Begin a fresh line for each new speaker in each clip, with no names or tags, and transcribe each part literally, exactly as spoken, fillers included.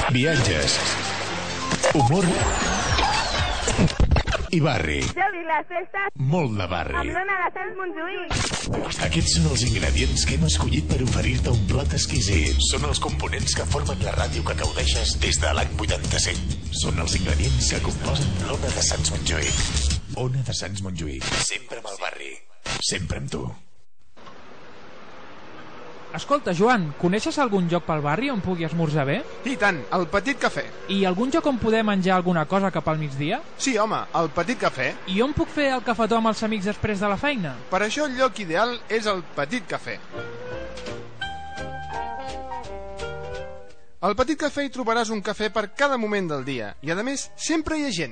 viatges, humor i barri.
Jo vi les festes
Molt de barri.
amb l'Ona de Sants Montjuïc.
Aquests són els ingredients que hem escollit per oferir-te un plat exquisit. Són els components que formen la ràdio que gaudeixes des de l'any vuitanta-set. Són els ingredients que composen l'Ona de Sants Montjuïc. Ona de Sants Montjuïc. Sempre amb el barri. Sempre amb tu.
Escolta, Joan, coneixes algun lloc pel barri on pugui esmorzar bé?
I tant, el Petit Cafè.
I algun lloc on poder menjar alguna cosa cap al migdia?
Sí, home, el Petit Cafè.
I on puc fer el cafetó amb els amics després de la feina?
Per això el lloc ideal és el Petit Cafè. Al Petit Cafè hi trobaràs un cafè per cada moment del dia i, a més, sempre hi ha gent.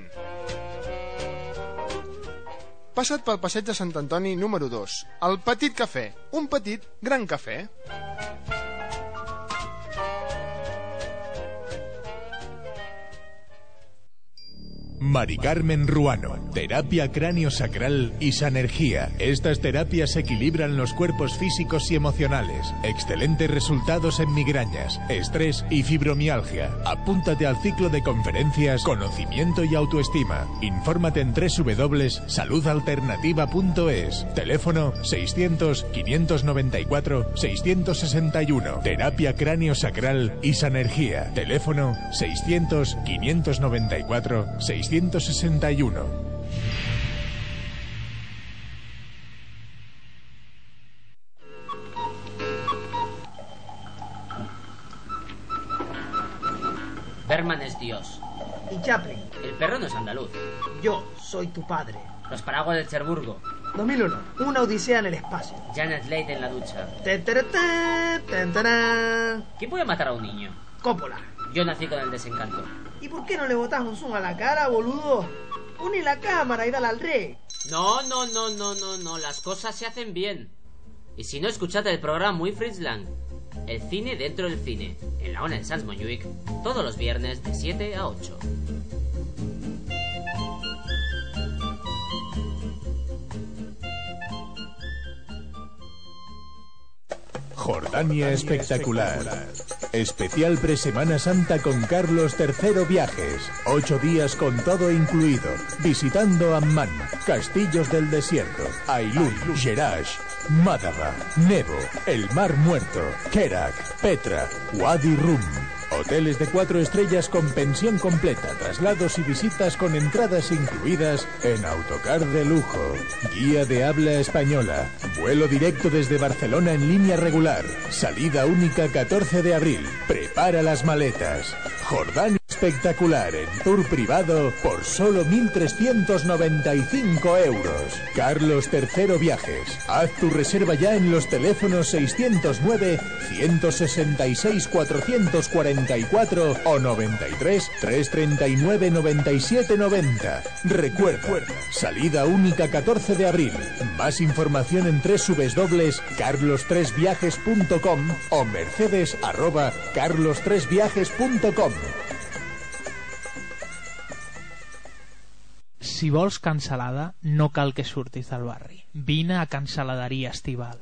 Passa't pel passeig de Sant Antoni número dos. El Petit Cafè. Un petit, gran cafè.
Mari Carmen Ruano, terapia cráneo-sacral y sanergía. Estas terapias equilibran los cuerpos físicos y emocionales. Excelentes resultados en migrañas, estrés y fibromialgia. Apúntate al ciclo de conferencias Conocimiento y Autoestima. Infórmate en doble u doble u doble u punto salud alternativa punto es. Teléfono seiscientos, quinientos noventa y cuatro, seiscientos sesenta y uno. Terapia cráneo-sacral y sanergía. Teléfono seiscientos, quinientos noventa y cuatro, seiscientos sesenta y uno.
Berman es Dios.
Y Chaplin.
El perro no es andaluz.
Yo soy tu padre.
Los paraguas de Cherburgo.
dos mil uno. Una odisea en el espacio.
Janet Leigh en la ducha.
Ten, ten, ten, ten, ten.
¿Quién puede matar a un niño?
Coppola.
Yo nací con el desencanto.
¿Y por qué no le botás un zoom a la cara, boludo? Une la cámara y dale al rey.
No, no, no, no, no, no. Las cosas se hacen bien. Y si no, escuchad el programa Muy Fritzland. El cine dentro del cine. En la Ona de Sants Montjuïc. Todos los viernes de siete a ocho.
Jordania Espectacular. Especial pre-Semana Santa con Carlos tercero Viajes. Ocho días con todo incluido. Visitando Ammán, Castillos del Desierto, Ailún, Jerash, Málaga, Nebo, el Mar Muerto, Kerak, Petra, Wadi Rum. Hoteles de cuatro estrellas con pensión completa, traslados y visitas con entradas incluidas en autocar de lujo. Guía de habla española. Vuelo directo desde Barcelona en línea regular. Salida única catorce de abril. Prepara las maletas. Jordania Espectacular en tour privado por solo mil trescientos noventa y cinco euros. Carlos tercero Viajes. Haz tu reserva ya en los teléfonos seiscientos nueve, ciento sesenta y seis, cuatrocientos cuarenta y cuatro o noventa y tres, trescientos treinta y nueve, noventa y siete noventa. Recuerda, salida única catorce de abril. Más información en doble u doble u doble u punto carlos tres viajes punto com o mercedes arroba carlos tres viajes punto com.
Si vols cancel·lada, no cal que surtis del barri. Vine a Cancel·laderia Estival.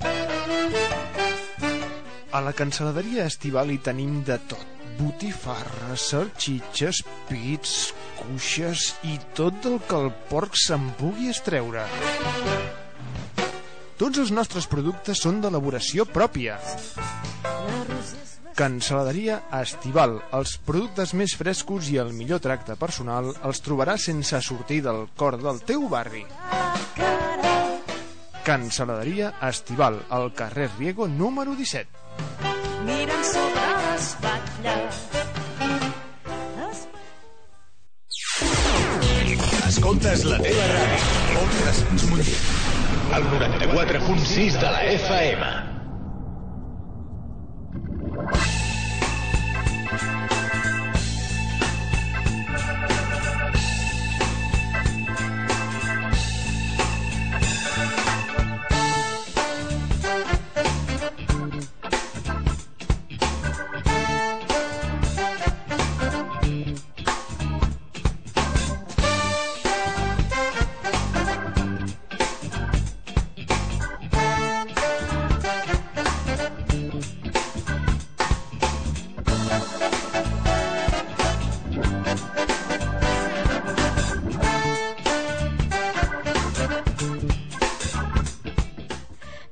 A la Cancel·laderia Estival hi tenim de tot. Botifarres, salxitxes, pits, cuixes i tot el que el porc se'n pugui estreure. Tots els nostres productes són d'elaboració pròpia. Cancel·laderia Estival. Els productes més frescos i el millor tracte personal els trobaràs sense sortir del cor del teu barri. Cancel·laderia Estival, al carrer Riego número disset.
Miren sobre l'espatlla.
Escoltes la teva ràdio. Ona de Sants Montjuïc. El noranta-quatre punt sis de la F M.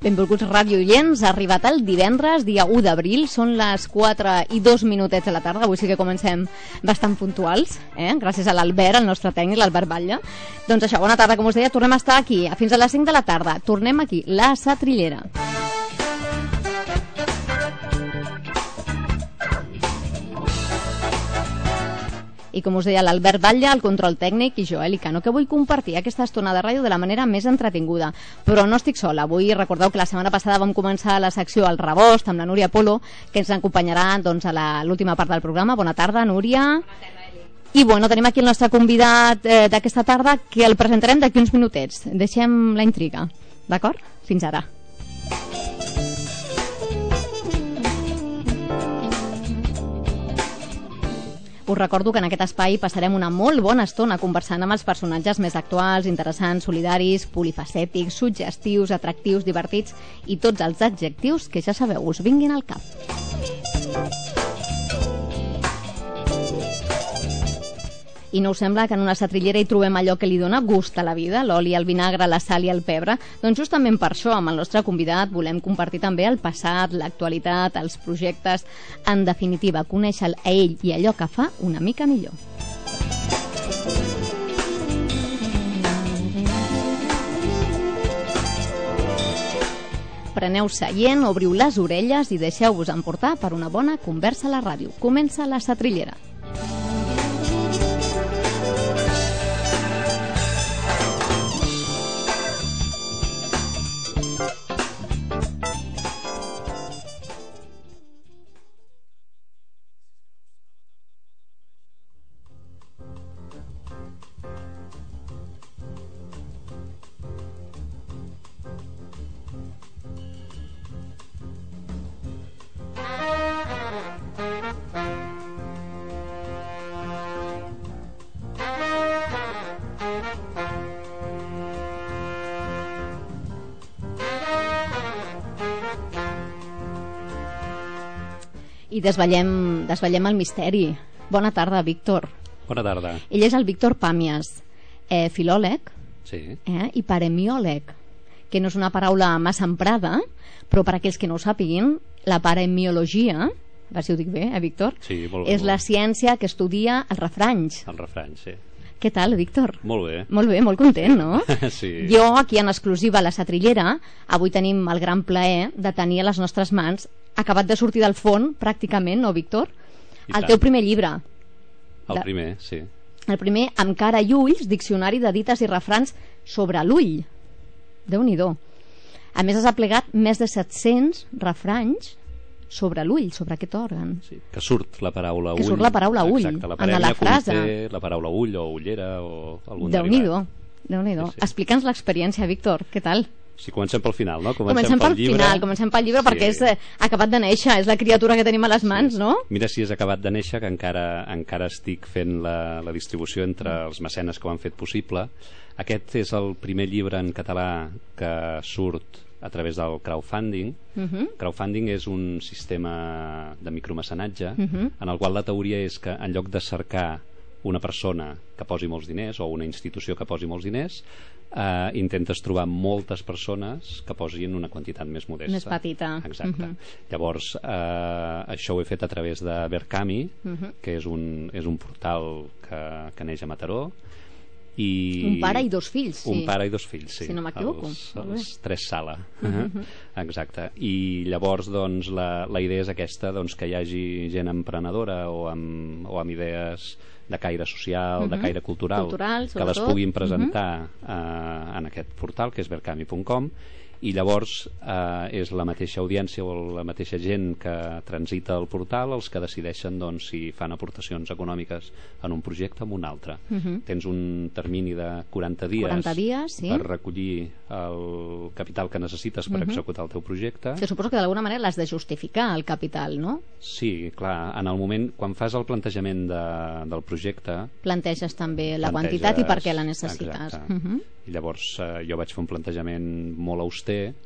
Benvolguts radioients, ha arribat el divendres, dia u d'abril, són les quatre i dos minutets de la tarda, avui sí que comencem bastant puntuals, eh? Gràcies a l'Albert, el nostre tècnic, l'Albert Batlle. Doncs això, bona tarda, com us deia, tornem a estar aquí, fins a les cinc de la tarda, tornem aquí, la Satrillera. I com us deia l'Albert Batlle, el control tècnic, i jo, Eli Cano, que vull compartir aquesta estona de ràdio de la manera més entretinguda. Però no estic sola. Avui recordeu que la setmana passada vam començar la secció al Rebost amb la Núria Polo, que ens acompanyarà doncs, a l'última part del programa. Bona tarda, Núria. Bona tarda, Eli. I bueno, tenim aquí el nostre convidat eh, d'aquesta tarda, que el presentarem d'aquí uns minutets. Deixem la intriga, d'acord? Fins ara. Us recordo que en aquest espai passarem una molt bona estona conversant amb els personatges més actuals, interessants, solidaris, polifacètics, suggestius, atractius, divertits i tots els adjectius que ja sabeu us vinguin al cap. I no us sembla que en una satrillera hi trobem allò que li dona gust a la vida, l'oli, el vinagre, la sal i el pebre? Doncs justament per això, amb el nostre convidat, volem compartir també el passat, l'actualitat, els projectes, en definitiva, conèixer a ell i allò que fa una mica millor. Preneu seient, obriu les orelles i deixeu-vos emportar per una bona conversa a la ràdio. Comença la satrillera. I desvetllem, desvetllem el misteri. Bona tarda, Víctor.
Bona tarda.
Ell és el Víctor Pàmies, eh, filòleg
sí.
eh, i paremiòleg, que no és una paraula massa emprada, però per aquells que no ho sàpiguin, la paremiologia, a veure si ho dic bé, eh, Víctor?
Sí, molt bé.
És la ciència que estudia els refranys.
Els refranys, sí.
Què tal, Víctor?
Molt bé.
Molt bé, molt content, no?
Sí.
Jo, aquí en exclusiva a la Satrillera, avui tenim el gran plaer de tenir a les nostres mans, acabat de sortir del forn, pràcticament, no, Víctor?
I
el
tant.
teu primer llibre.
El
de...
primer, sí.
El primer, Amb cara i ulls, diccionari de dites i refrans sobre l'ull. Déu-n'hi-do. A més, has aplegat més de set-cents refranys sobre l'ull, sobre aquest òrgan.
Sí, que surt la paraula ull.
Que surt la paraula ull.
Exacte, la
en la
parella
frase.
conté la paraula ull o ullera o algun
Déu-n'hi-do.
derivat.
Déu-n'hi-do.
Sí, sí.
Explica'ns l'experiència, Víctor. Què tal?
Si comencem pel final, no? Comencem,
Comencem pel
llibre.
final, comencem pel llibre,
Sí.
perquè és eh, acabat de néixer, és la criatura que tenim a les mans,
Sí.
no?
Mira si és acabat de néixer, que encara encara estic fent la, la distribució entre els mecenes que ho han fet possible. Aquest és el primer llibre en català que surt a través del crowdfunding.
Uh -huh.
Crowdfunding és un sistema de micromecenatge
Uh -huh.
en el qual la teoria és que en lloc de cercar una persona que posi molts diners o una institució que posi molts diners, eh, intentes trobar moltes persones que posin una quantitat més modesta.
Més petita.
Exacte.
Uh -huh.
Llavors, eh, això ho he fet a través de Verkami,
Uh -huh.
que és un, és un portal que, que neix a Mataró. I
Un pare i dos fills, sí.
Un pare i dos fills, sí.
Si no m'equivoco.
Els,
Molt bé.
els tres sala.
Uh -huh.
Exacte. I llavors, doncs, la, la idea és aquesta, doncs, que hi hagi gent emprenedora o amb, o amb idees de caire social, uh -huh. de caire cultural,
Cultural,
que les
sobretot.
puguin presentar uh -huh. eh, en aquest portal, que és verkami punt com, i llavors eh, és la mateixa audiència o la mateixa gent que transita el portal els que decideixen, doncs, si fan aportacions econòmiques en un projecte o en un altre.
Uh -huh.
Tens un termini de quaranta dies,
quaranta dies, sí.
per recollir el capital que necessites per
Uh -huh.
executar el teu projecte.
Que suposo que d'alguna manera l'has de justificar, el capital, no?
Sí, clar, en el moment, quan fas el plantejament de, del projecte,
Planteges també la
planteges-
quantitat i per què la necessites.
Exacte.
Uh -huh.
I llavors eh, jo vaig fer un plantejament molt auster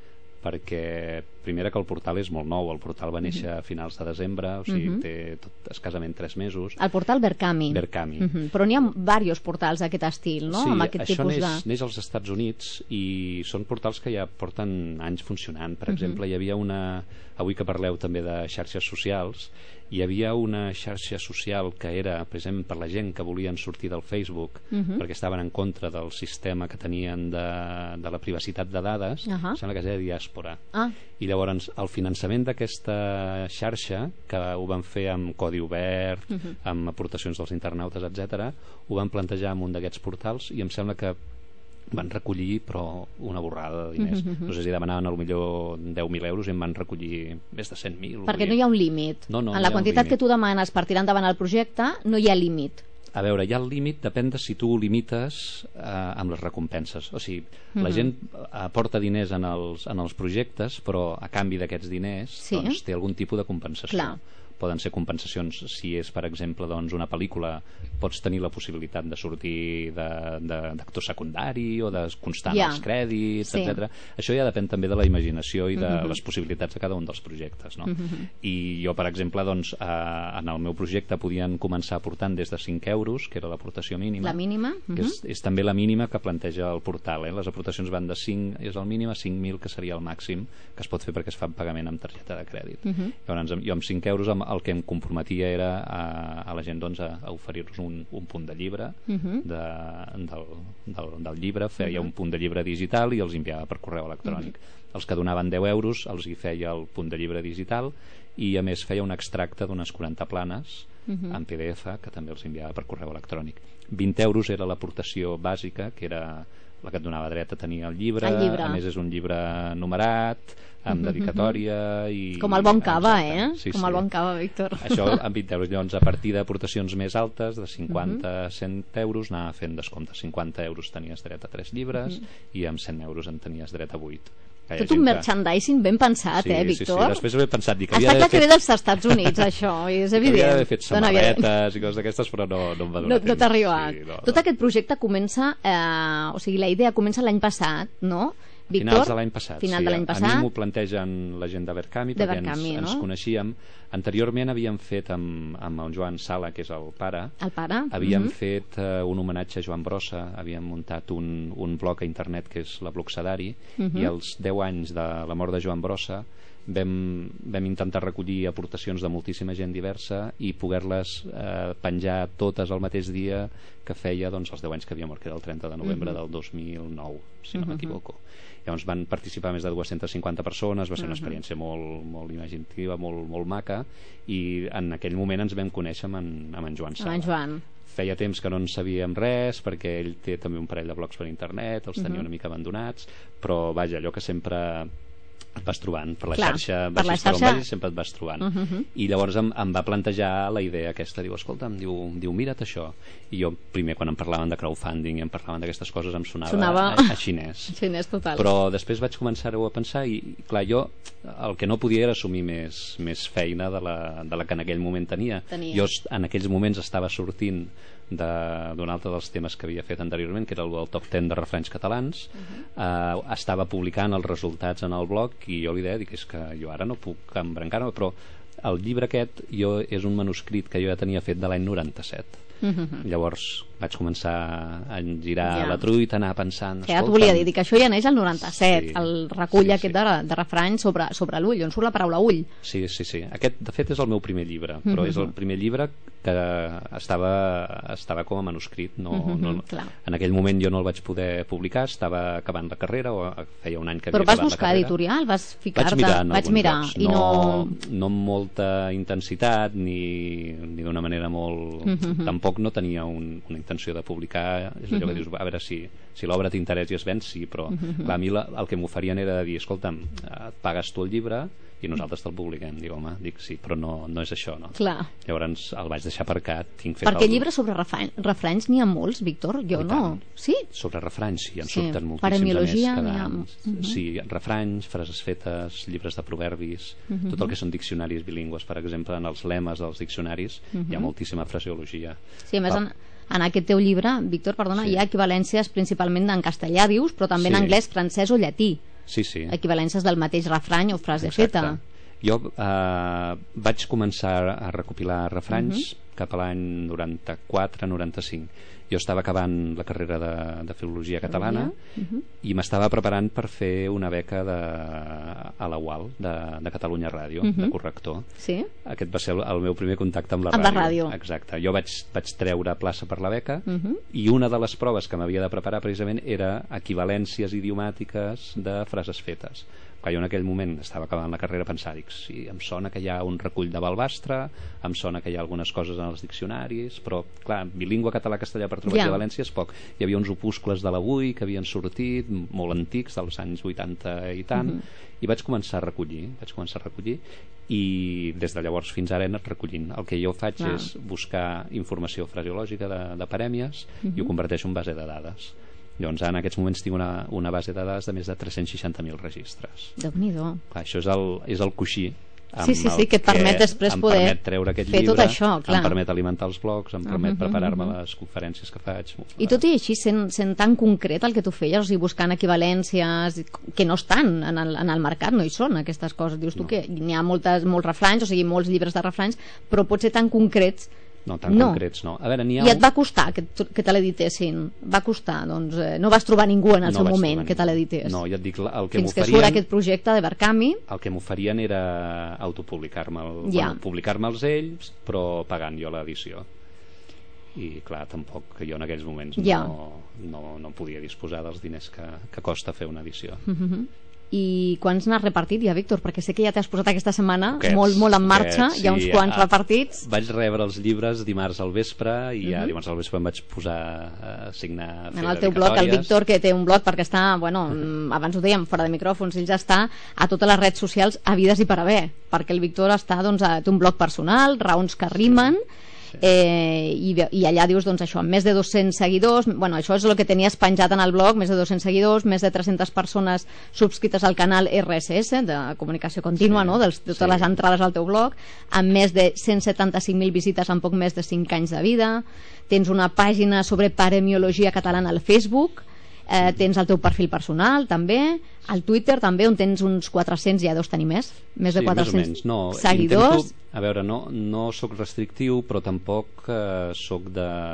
perquè primera que el portal és molt nou, el portal va néixer a finals de desembre, o sigui,
Mhm.
té tot escassament tres mesos.
El portal Verkami.
Verkami.
Mhm. Però n'hi ha diversos portals d'aquest estil, no?
Sí,
Amb aquest
això
tipus
neix,
de...
neix als Estats Units i són portals que ja porten anys funcionant. Per
Mhm.
exemple, hi havia una... Avui que parleu també de xarxes socials, hi havia una xarxa social que era precisament per la gent que volien sortir del Facebook,
Mhm.
perquè estaven en contra del sistema que tenien de, de la privacitat de dades.
Ahà.
Em sembla que es deia Diàspora.
Ah.
I llavors el finançament d'aquesta xarxa, que ho van fer amb codi obert,
Mhm.
amb aportacions dels internautes, etcètera, ho van plantejar en un d'aquests portals i em sembla que van recollir però una borrada de diners.
Mhm.
No sé si demanaven potser deu mil euros i en van recollir més de cent mil.
Perquè no hi ha un límit.
No, no,
en
no
la
hi ha un
quantitat
límit.
que tu demanes per tirar endavant el projecte no hi ha límit.
A veure, hi ha el límit, depèn de si tu ho limites eh, amb les recompenses. O sigui, la
Mhm.
gent aporta diners en els, en els projectes, però a canvi d'aquests diners
Sí.
doncs, té algun tipus de compensació.
Clar.
Poden ser compensacions, si és, per exemple, doncs, una pel·lícula, pots tenir la possibilitat de sortir de- de- d'actor secundari o de constar
Ja.
els crèdits,
Sí.
etcètera. Això ja depèn també de la imaginació i de
Mhm.
les possibilitats de cada un dels projectes, no?
Mhm.
I jo, per exemple, doncs, eh, en el meu projecte podien començar aportant des de cinc euros, que era l'aportació mínima,
La mínima.
que
Mhm.
és, és també la mínima que planteja el portal. Eh? Les aportacions van de cinc, és el mínim, a cinc mil, que seria el màxim que es pot fer perquè es fa en pagament amb targeta de crèdit.
Mhm.
Llavors, amb- jo amb cinc euros amb- el que em comprometia era a, a la gent doncs, a, a oferir-los un, un punt de llibre
Mhm.
de, del, del, del llibre, feia
Mhm.
un punt de llibre digital i els enviava per correu electrònic. Els que donaven deu euros els hi feia el punt de llibre digital i a més feia un extracte d'unes quaranta planes
Mhm.
en P D F que també els enviava per correu electrònic. vint euros era l'aportació bàsica, que era la que et donava dret a tenir el llibre,
El llibre.
a més és un llibre numerat amb
Mhm,
dedicatòria i...
Com el bon cava,
Exacte.
eh?
Sí,
Com
sí.
el bon cava, Víctor.
Això amb vint euros. Llavors, a partir d'aportacions més altes, de cinquanta a cent euros, anava fent descompte. cinquanta euros tenies dret a tres llibres
Mhm.
i amb cent euros en tenies dret a vuit. Que hi ha
Tot un
gent que-
merchandising ben pensat,
Sí,
eh,
sí,
Víctor?
sí. Després ho he pensat, dic, havia
Està clar
d'haver
que ve
fet-
dels Estats Units, això, és
que
evident.
havia d'haver fet
Dona bien.
samarretes i coses d'aquestes, però no, no em va
No,
donar
no
temps.
t'ha arribat.
Sí, no,
Tot
no.
aquest projecte comença, eh, o sigui, la idea comença l'any passat, no? Víctor,
Finals de l'any passat,
final
sí.
de l'any
A
passat.
mi m'ho plantegen la gent de Verkami,
De
perquè
Verkami,
ens,
no?
ens coneixíem. Anteriorment havíem fet amb, amb el Joan Sala, que és el pare,
El pare.
havíem
Mhm.
fet uh, un homenatge a Joan Brossa, havíem muntat un, un blog a internet que és la Blogsadari,
Mhm.
i als deu anys de la mort de Joan Brossa vam, vam intentar recollir aportacions de moltíssima gent diversa i poder-les eh, penjar totes al mateix dia que feia doncs, els deu anys que havia mort, que era el trenta de novembre
Mhm.
del dos mil nou, si no
Mhm.
m'equivoco. Llavors van participar més de dues-centes cinquanta persones, va ser una
Mhm.
experiència molt, molt imaginativa, molt, molt maca, i en aquell moment ens vam conèixer amb en, amb en Joan Sala.
Amb en Joan.
Feia temps que no en sabíem res, perquè ell té també un parell de blogs per internet, els tenia
Mhm.
una mica abandonats, però vaja, allò que sempre et vas trobant per la
Clar,
xarxa,
per la
vagis per on
xarxa-
vagis, sempre et vas trobant.
Mhm.
I llavors em, em va plantejar la idea aquesta, diu, escolta'm, diu, diu mira't això. I jo primer quan em parlaven de crowdfunding i em parlaven d'aquestes coses em sonava,
Sonava-
A, a xinès.
Xinès total.
Però després vaig començar-ho a pensar i, i clar, jo el que no podia era assumir més, més feina de la, de la que en aquell moment tenia.
Tenies.
Jo en aquells moments estava sortint de- d'un altre dels temes que havia fet anteriorment, que era el del top deu de refranys catalans. Uh -huh. uh, estava publicant els resultats en el blog i jo li deia, dic, és que jo ara no puc embrancar-me, però el llibre aquest jo és un manuscrit que jo ja tenia fet de l'any noranta-set.
Mhm.
Llavors vaig començar a girar
Ja.
la truita, anar pensant,
Que ja t'ho
escolta'm,
volia dir, dir que això ja neix al noranta-set,
Sí,
el recull
sí,
aquest
sí.
de, de refranys sobre, sobre l'ull, on surt la paraula ull.
Sí, sí, sí. Aquest, de fet, és el meu primer llibre, però
Mhm.
és el primer llibre que estava, estava com a manuscrit. No,
Mhm,
no,
clar.
en aquell moment jo no el vaig poder publicar, estava acabant la carrera, o feia un any que
Però
havia
vas
acabat la
buscar
carrera.
editorial, vas ficar-te...
Vaig mirar en
Vaig
alguns
mirar,
llocs,
i no...
no amb molta intensitat ni, ni d'una manera molt...
Mhm.
Tampoc no tenia un, una intenció de publicar, és allò que
Mhm.
dius, a veure si, si l'obra t'interessa i es ven, sí, però
Mhm.
clar, a mi la, el que m'oferien era de dir, escolta'm, et pagues tu el llibre i nosaltres te'l publiquem. Dic, home, dic sí, però no, no és això, no?
Clar.
Llavors el vaig deixar aparcat, tinc fet
Perquè
el...
llibres sobre refranys, refranys n'hi ha molts, Víctor? Jo
I
no.
tant.
Sí?
Sobre refranys, sí, en
Sí,
surten moltíssims
paremiologia
a més
n'hi
cada
ha.
any.
Mhm.
Sí, refranys, frases fetes, llibres de proverbis,
Mhm.
tot el que són diccionaris bilingües, per exemple, en els lemes dels diccionaris hi ha
Mhm.
moltíssima fraseologia.
Sí, a més,
Ah,
en, en aquest teu llibre, Víctor, perdona,
Sí.
hi ha equivalències principalment en castellà, dius, però també en
Sí.
anglès, francès o llatí.
Sí, sí.
Equivalències del mateix refrany o frase
Exacte.
feta.
Jo eh, vaig començar a recopilar refranys uh
Mhm.
-huh. cap a l'any noranta-quatre noranta-cinc. Jo estava acabant la carrera de, de Filologia Catalana
Uh -huh.
i m'estava preparant per fer una beca de, a la U A L, de, de Catalunya Ràdio, uh
Mhm.
-huh. de corrector.
Sí.
Aquest va ser el, el meu primer contacte amb la
Amb
ràdio.
la ràdio.
Exacte. Jo vaig, vaig treure plaça per la beca
Uh -huh.
i una de les proves que m'havia de preparar precisament era equivalències idiomàtiques de frases fetes. Clar, jo en aquell moment estava acabant la carrera pensant, dic, sí, em sona que hi ha un recull de Balbastre, em sona que hi ha algunes coses en els diccionaris, però clar, bilingüe català-castellà per trobar
Ja.
equivalències poc. Hi havia uns opuscles de l'Avui que havien sortit molt antics, dels anys vuitanta i tant,
Mhm.
i vaig començar a recollir vaig començar a recollir i des de llavors fins ara he anat recollint. El que jo faig
Clar.
és buscar informació fraseològica de, de parèmies
Mhm.
i ho converteixo en base de dades. Llavors, en aquests moments tinc una, una base de dades de més de tres-cents seixanta mil registres.
Déu-n'hi-do.
Clar, això és el, és el coixí amb
Sí, sí, sí,
el
que et permet després
em
poder
permet treure aquest
fer
llibre,
tot això, clar.
em permet alimentar els blogs, em permet
Mhm,
preparar-me
mhm.
les conferències que faig.
I tot i així, sent, sent tan concret el que tu feies, o sigui, buscant equivalències que no estan en el, en el mercat, no hi són aquestes coses. Dius tu
No.
que n'hi ha moltes, molts refranys, o sigui, molts llibres de refranys, però pot ser tan concrets.
No, tan
No.
concrets no. A veure, n'hi ha
I et
un-
va costar que, t- que te l'editessin? Va costar, doncs eh, no vas trobar ningú en el
No
seu
vaig
moment
trobar
que te
ningú.
l'edités.
No, ja et dic, el que
Fins que
m'oferien...
surt aquest projecte de Berkami.
El que m'oferien era autopublicar-me'l,
Ja.
bueno, publicar-me'ls ells, però pagant jo l'edició. I clar, tampoc que jo en aquells moments
Ja.
no, no, no podia disposar dels diners que, que costa fer una edició.
Mhm. I quants n'has repartit ja, Víctor? Perquè sé que ja t'has posat aquesta setmana
Poquets,
molt, molt en marxa,
poquets,
hi ha uns
sí.
quants
Ah,
repartits.
Vaig rebre els llibres dimarts al vespre i ja
Mhm.
dimarts al vespre em vaig posar a signar, a fer
En el teu blog, el
dedicatòries.
Víctor, que té un blog perquè està, bueno, mm, abans ho dèiem, fora de micròfons, ell ja està a totes les redes socials havides i per haver, perquè el Víctor està, doncs, a, té un blog personal, Raons que rimen,
Sí.
Eh, i, i allà dius, doncs això, amb més de dos-cents seguidors, bueno, això és el que tenies penjat en el blog, més de dos-cents seguidors, més de tres-centes persones subscrites al canal R S S, de comunicació contínua,
Sí,
no?, de totes
sí.
les entrades al teu blog, amb més de cent setanta-cinc mil visites en poc més de cinc anys de vida, tens una pàgina sobre paremiologia catalana al Facebook, eh, tens el teu perfil personal també, al Twitter també, on tens uns quatre-cents, ja deus tenir més, més de
Sí,
quatre-cents
més o menys. No,
seguidors.
intento, a veure, no, no sóc restrictiu, però tampoc eh, sóc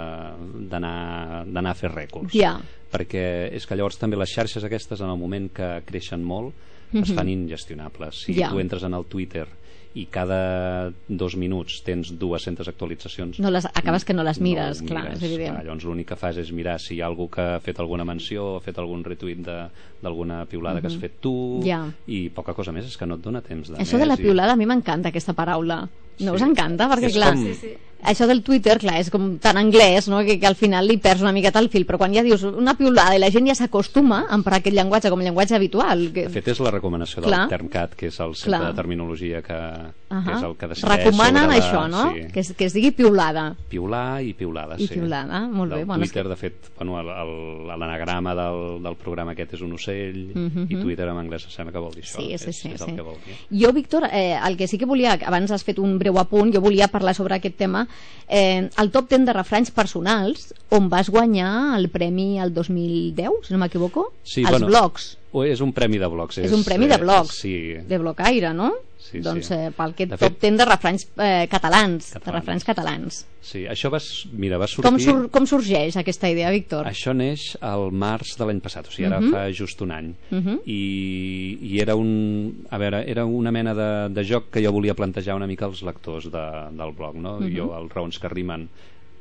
de- d'anar d'anar a fer rècords.
Ja.
Perquè és que llavors també les xarxes aquestes, en el moment que creixen molt, es
Mhm.
fan ingestionables. Si
Ja.
tu entres en el Twitter i cada dos minuts tens dues-centes actualitzacions,
No les, acabes que no les mires,
no ho
clar,
mires.
és evident.
Clar, llavors l'únic que fas és mirar si hi ha algú que ha fet alguna menció o ha fet algun retuit de- d'alguna piulada que has fet tu,
Ja.
i poca cosa més, és que no et dona temps de
Això
més
de la
i-
piulada a mi m'encanta, aquesta paraula. No
Sí.
us encanta? Perquè,
És
clar,
com-
sí, sí. Això del Twitter, clar, és com tan anglès, no?, que, que al final li perds una miqueta el fil, però quan ja dius una piulada i la gent ja s'acostuma a emprar aquest llenguatge com a llenguatge habitual. Que...
De fet, és la recomanació del
Clar.
Termcat, que és el centre
Clar.
de terminologia que,
Uh
que és
-huh.
el que decideix
Recomanen
sobre la...
això, no?
Sí.
Que, es, que es digui piulada.
Piular i piulada,
I
sí.
piulada, molt bé.
Del
Bueno, és
Twitter,
que-
de fet, bueno, el- el- l'anagrama del, del programa aquest és un ocell,
Mhm.
i Twitter en anglès em sembla que vol dir això.
Sí, sí,
és,
sí,
és
sí.
el que vol dir.
Jo, Víctor, eh, el que sí que volia, abans has fet un breu apunt, jo volia parlar sobre aquest tema, eh, el top ten de refranys personals, on vas guanyar el premi el dos mil deu, si no m'equivoco,
Sí,
als
bueno,
blogs,
O és un premi de blogs.
És un premi de
eh,
blogs.
Sí,
de blocaire, no?
Sí,
doncs
sí.
eh, pel aquest
De
top
fet-
ten de refranys eh, catalans, de
Catalans.
refranys catalans.
sí. Això va, s- mira, va sortir...
Com, sur com sorgeix aquesta idea, Víctor?
Això neix al març de l'any passat, o sigui, ara
Mhm.
fa just un any.
Mhm.
I, i era un a veure, era una mena de, de joc que jo volia plantejar una mica als lectors de, del blog, no?
Mhm.
Jo, els raons que rimen,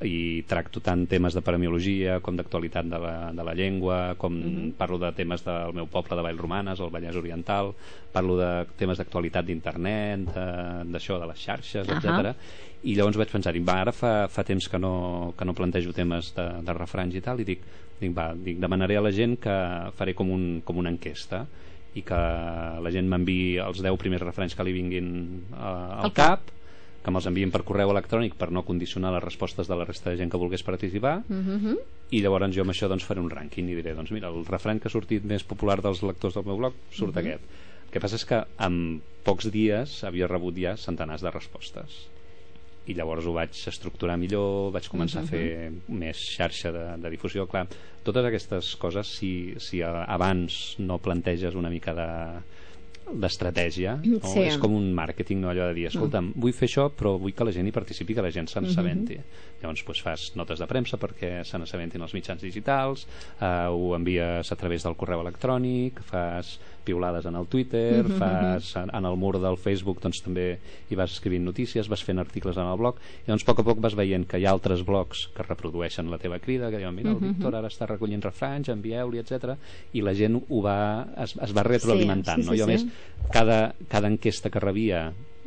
i tracto tant temes de paremiologia com d'actualitat de, la, de la llengua, com
Mhm.
parlo de temes del meu poble de Vallromanes, el Vallès Oriental, parlo de temes d'actualitat d'internet, de- d'això, de, de les xarxes,
Ahà.
etcètera. I llavors vaig pensar, dic, va, ara fa, fa temps que no, que no plantejo temes de, de refranys i tal, i dic, dic, va, dic, demanaré a la gent que faré com, un, com una enquesta i que la gent m'enviï els deu primers refranys que li vinguin eh, al
Al
cap, que me'ls enviïn per correu electrònic per no condicionar les respostes de la resta de gent que volgués participar,
Mhm.
i llavors jo amb això doncs, faré un rànquing i diré, doncs mira, el refrany que ha sortit més popular dels lectors del meu blog surt
Mhm.
aquest. El que passa és que en pocs dies havia rebut ja centenars de respostes. i llavors ho vaig estructurar millor, vaig començar uh-huh. a fer més xarxa de, de difusió. Clar, totes aquestes coses, si, si abans no planteges una mica de d'estratègia, no? Sí. És com un màrqueting, no? Allò de dir, escolta'm, vull fer això però vull que la gent hi participi, que la gent se n'assabenti. Uh-huh. Llavors doncs, fas notes de premsa perquè se n'assabentin els mitjans digitals, uh, ho envies a través del correu electrònic, fas piulades en el Twitter, uh-huh. fas en, en el mur del Facebook, doncs també hi vas escrivint notícies, vas fent articles en el blog, i doncs a poc a poc vas veient que hi ha altres blogs que reprodueixen la teva crida, que diuen, mira, el Víctor ara està recollint refranys, envieu-li, etcètera, i la gent ho va, es, es va retroalimentant, sí, sí, no? Jo, sí, a més, cada, cada enquesta que rebia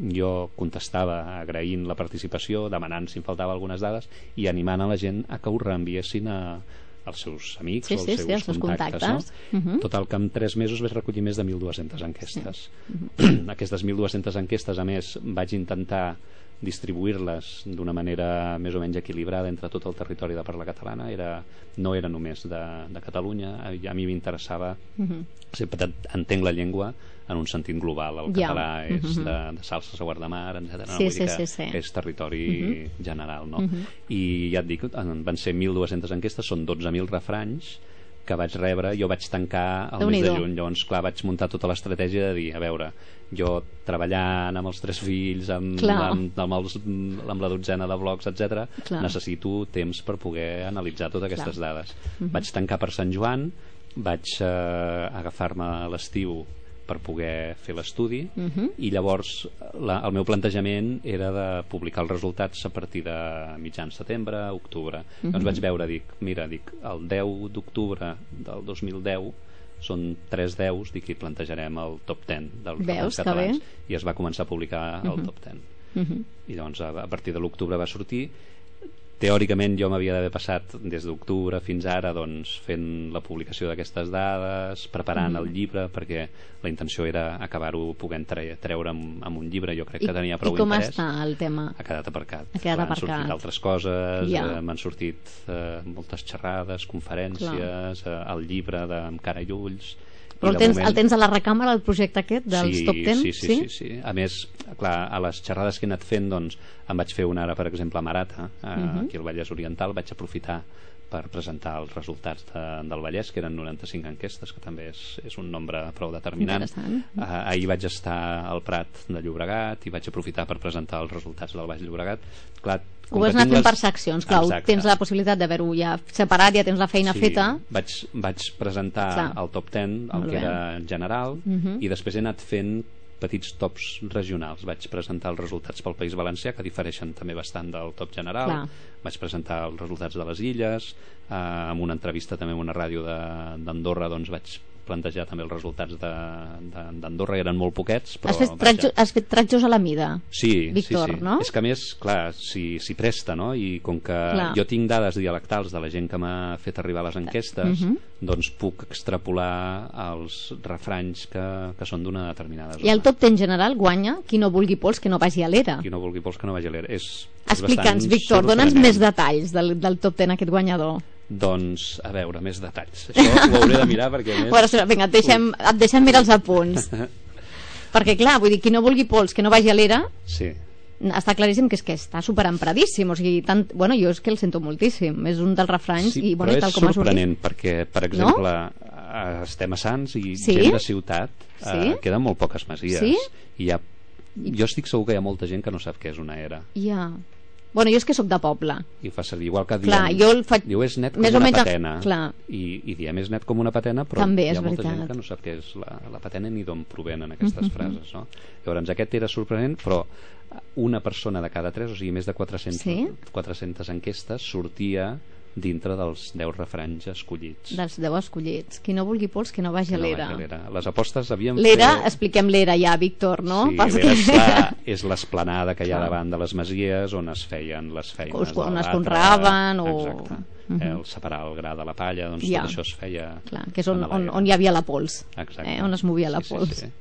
jo contestava agraint la participació, demanant si em faltava algunes dades i animant a la gent a que ho reenviessin a, als seus amics
sí,
o als
sí,
seus,
sí, els seus
contactes,
contactes.
No?
Uh-huh.
Total, que en tres mesos vaig recollir més de mil dues-centes enquestes. Sí. Uh-huh. Aquestes mil dues-centes enquestes, a més, vaig intentar distribuir-les d'una manera més o menys equilibrada entre tot el territori de parla catalana. Era, no era només de, de Catalunya. A, a mi m'interessava, uh-huh. sempre entenc la llengua en un sentit global. El
ja.
català és
uh-huh.
de, de Salses a Guardamar, etcètera.
Sí,
no? Vull
sí,
dir que
sí, sí.
és territori uh-huh. general, no?
Uh-huh.
I ja et dic, van ser mil dues-centes enquestes, són dotze mil refranys que vaig rebre. Jo vaig tancar el mes de juny, llavors clar, vaig muntar tota l'estratègia de dir, a veure, jo treballant amb els tres fills, amb, amb, amb, els, amb la dotzena de blogs, etcètera, necessito temps per poder analitzar totes aquestes clar. dades. Uh-huh. Vaig tancar per Sant Joan, vaig eh, agafar-me a l'estiu per poder fer l'estudi, uh-huh. i llavors la, el meu plantejament era de publicar els resultats a partir de mitjan setembre, octubre. Uh-huh. Doncs vaig veure, dic, mira, dic, el deu d'octubre del dos mil deu són tres deus, dic, i plantejarem el top ten dels refranys catalans, i es va començar a publicar el uh-huh. top ten. Uh-huh. I doncs a, a partir de l'octubre va sortir. Teòricament jo m'havia d'haver passat des d'octubre fins ara doncs, fent la publicació d'aquestes dades, preparant mm. el llibre, perquè la intenció era acabar-ho podent tre treure amb, amb un llibre. Jo crec que I, tenia prou
interès. I com
interès.
està el tema?
Ha quedat aparcat.
Ha quedat
M'han sortit altres coses,
ja.
eh, m'han sortit eh, moltes xerrades, conferències, eh, el llibre de Amb cara i ulls.
Però el tens, moment... el tens a la recàmera, el projecte aquest dels
sí,
top ten?
Sí, sí, sí, sí, sí. A més, clar, a les xerrades que he anat fent, doncs, em vaig fer una ara, per exemple, a Marata, a, uh-huh. aquí al Vallès Oriental. Vaig aprofitar per presentar els resultats de, del Vallès, que eren noranta-cinc enquestes, que també és, és un nombre prou determinant. Uh, ahir vaig estar al Prat de Llobregat i vaig aprofitar per presentar els resultats del Baix Llobregat. Clar,
ho has anat fent les... per seccions, clar, tens la possibilitat d'haver-ho ja separat, ja tens la feina
sí,
feta.
Vaig, vaig presentar clar. el top ten, el Molt que bé. era general, uh-huh. i després he anat fent petits tops regionals. Vaig presentar els resultats pel País Valencià, que difereixen també bastant del top general. Clar. Vaig presentar els resultats de les Illes, eh, amb una entrevista també en una ràdio d'Andorra, doncs vaig plantejar també els resultats d'Andorra, eren molt poquets, però...
Has fet, tratjo, has fet tratjos a la mida,
sí,
Víctor,
sí, sí.
no?
És que a més, clar, s'hi si, si presta, no? I com que clar. jo tinc dades dialectals de la gent que m'ha fet arribar les enquestes, uh-huh. doncs puc extrapolar els refranys que, que són d'una determinada zona.
I el top ten general guanya qui no vulgui pols que no vagi a l'era.
Qui no vulgui pols que no vagi a l'era.
Explica'ns, Víctor, dona'ns més detalls del, del top ten aquest guanyador.
Doncs, a veure, més detalls. Això ho hauré de mirar perquè més...
Bueno, vinga, et deixem, et deixem mirar els apunts. Perquè, clar, vull dir, qui no vulgui pols que no vagi a l'era,
sí.
està claríssim que és que està superempradíssim. O sigui, tant... bueno, jo és que el sento moltíssim. És un dels refranys
sí,
i, bueno,
però
tal
és
com
sorprenent perquè, per exemple, no? estem a Sants i sí? gent de ciutat, sí? eh, queden molt poques masies.
Sí?
I hi ha... Jo estic segur que hi ha molta gent que no sap què és una era.
Ja... Bueno, jo és que sóc de poble.
I ho fa servir, igual que diem,
clar, jo el faig...
diu és net com
més
una
menys...
patena.
Clar.
I, I diem és net com una patena, però
també
hi ha molta
veritat.
gent que no sap què és la, la patena ni d'on provenen aquestes uh-huh. frases, no? Llavors aquest era sorprenent, però una persona de cada tres, o sigui més de quatre-centes, sí? quatre-centes enquestes sortia dintre dels deu refranys escollits.
Dels deu escollits. Qui no vulgui pols, que no vagi a l'era.
No les apostes havíem
l'era,
fet...
expliquem l'era ja, Víctor, no?
Sí, l'era és l'esplanada que hi ha davant de les masies on es feien les feines
on,
del
on es
batre,
conreaven o...
Exacte. Uh-huh. El separar el gra de la palla, doncs ja. tot això es feia...
Clar, que és on, on, on hi havia la pols.
Exacte.
Eh? On es movia la
sí,
pols.
Sí, sí.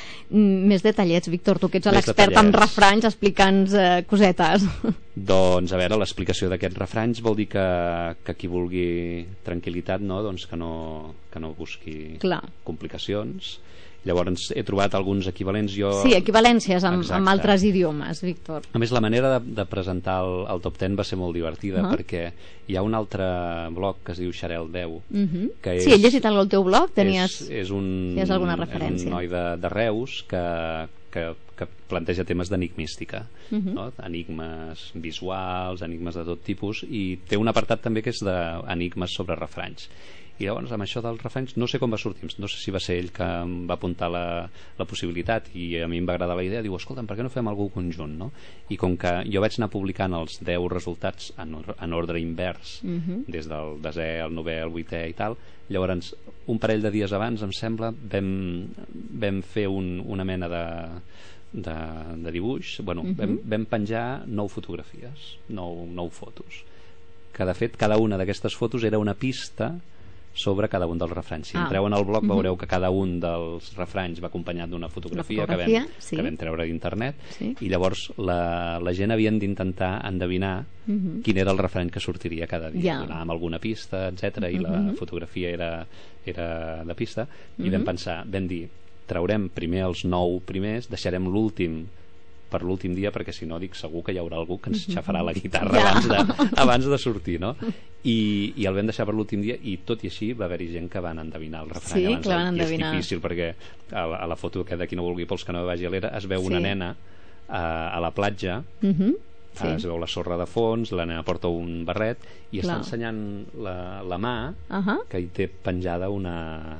Més detallets, Víctor, tu que ets l'expert en refranys, explica'ns eh, cosetes.
Doncs, a veure, l'explicació d'aquests refranys vol dir que, que qui vulgui tranquil·litat, no? Doncs que no, que no busqui
Clar.
complicacions. Llavors he trobat alguns equivalents. Jo...
Sí, equivalències amb,
Exacte.
amb altres idiomes, Víctor.
A més, la manera de, de presentar el, el top deu va ser molt divertida,
Uh-huh.
perquè hi ha un altre blog que es diu Xarel deu,
Uh-huh.
que és,
Sí, he llegit el teu blog, tenies...
és, és un,
tenies alguna
és
referència.
un noi de, de Reus que, que, que planteja temes d'enigmística,
Uh-huh.
no? Enigmes visuals, enigmes de tot tipus, i té un apartat també que és d'enigmes sobre refranys. I llavors amb això dels refranys no sé com va sortir, no sé si va ser ell que em va apuntar la, la possibilitat, i a mi em va agradar la idea. Diu, escolta'm, per què no fem algú conjunt, no? I com que jo vaig anar publicant els deu resultats en, or en ordre invers,
Uh-huh.
des del desè al novè al vuitè i tal, llavors un parell de dies abans, em sembla, vam, vam fer un, una mena de de, de dibuix, bueno,
Uh-huh.
vam, vam penjar nou fotografies, nou, nou fotos, que de fet cada una d'aquestes fotos era una pista sobre cada un dels refranys. Si
Ah.
entreu en el blog
Uh-huh.
veureu que cada un dels refranys va acompanyat d'una fotografia,
fotografia,
que, vam,
sí.
que vam treure d'internet,
Sí.
i llavors la, la gent havien d'intentar endevinar
Uh-huh.
quin era el refrany que sortiria cada dia.
Ja.
Donàvem alguna pista, etcètera, i la
Uh-huh.
fotografia era, era de pista, i
Uh-huh.
vam pensar, vam dir, traurem primer els nou primers, deixarem l'últim per l'últim dia, perquè si no, dic, segur que hi haurà algú que ens xafarà la guitarra
Ja.
abans, de, abans de sortir, no? I, i el vam deixar per l'últim dia, i tot i així va haver-hi gent que van endevinar el refrany
Sí,
abans.
que van
I
endevinar.
és difícil, perquè a la, a la foto que d'aquí no vulgui, pels que no vagi a l'era, es veu
Sí.
una nena a, a la platja,
Uh-huh.
sí. Es veu la sorra de fons, la nena porta un barret i
Clar.
està ensenyant la, la mà,
Uh-huh.
que hi té penjada una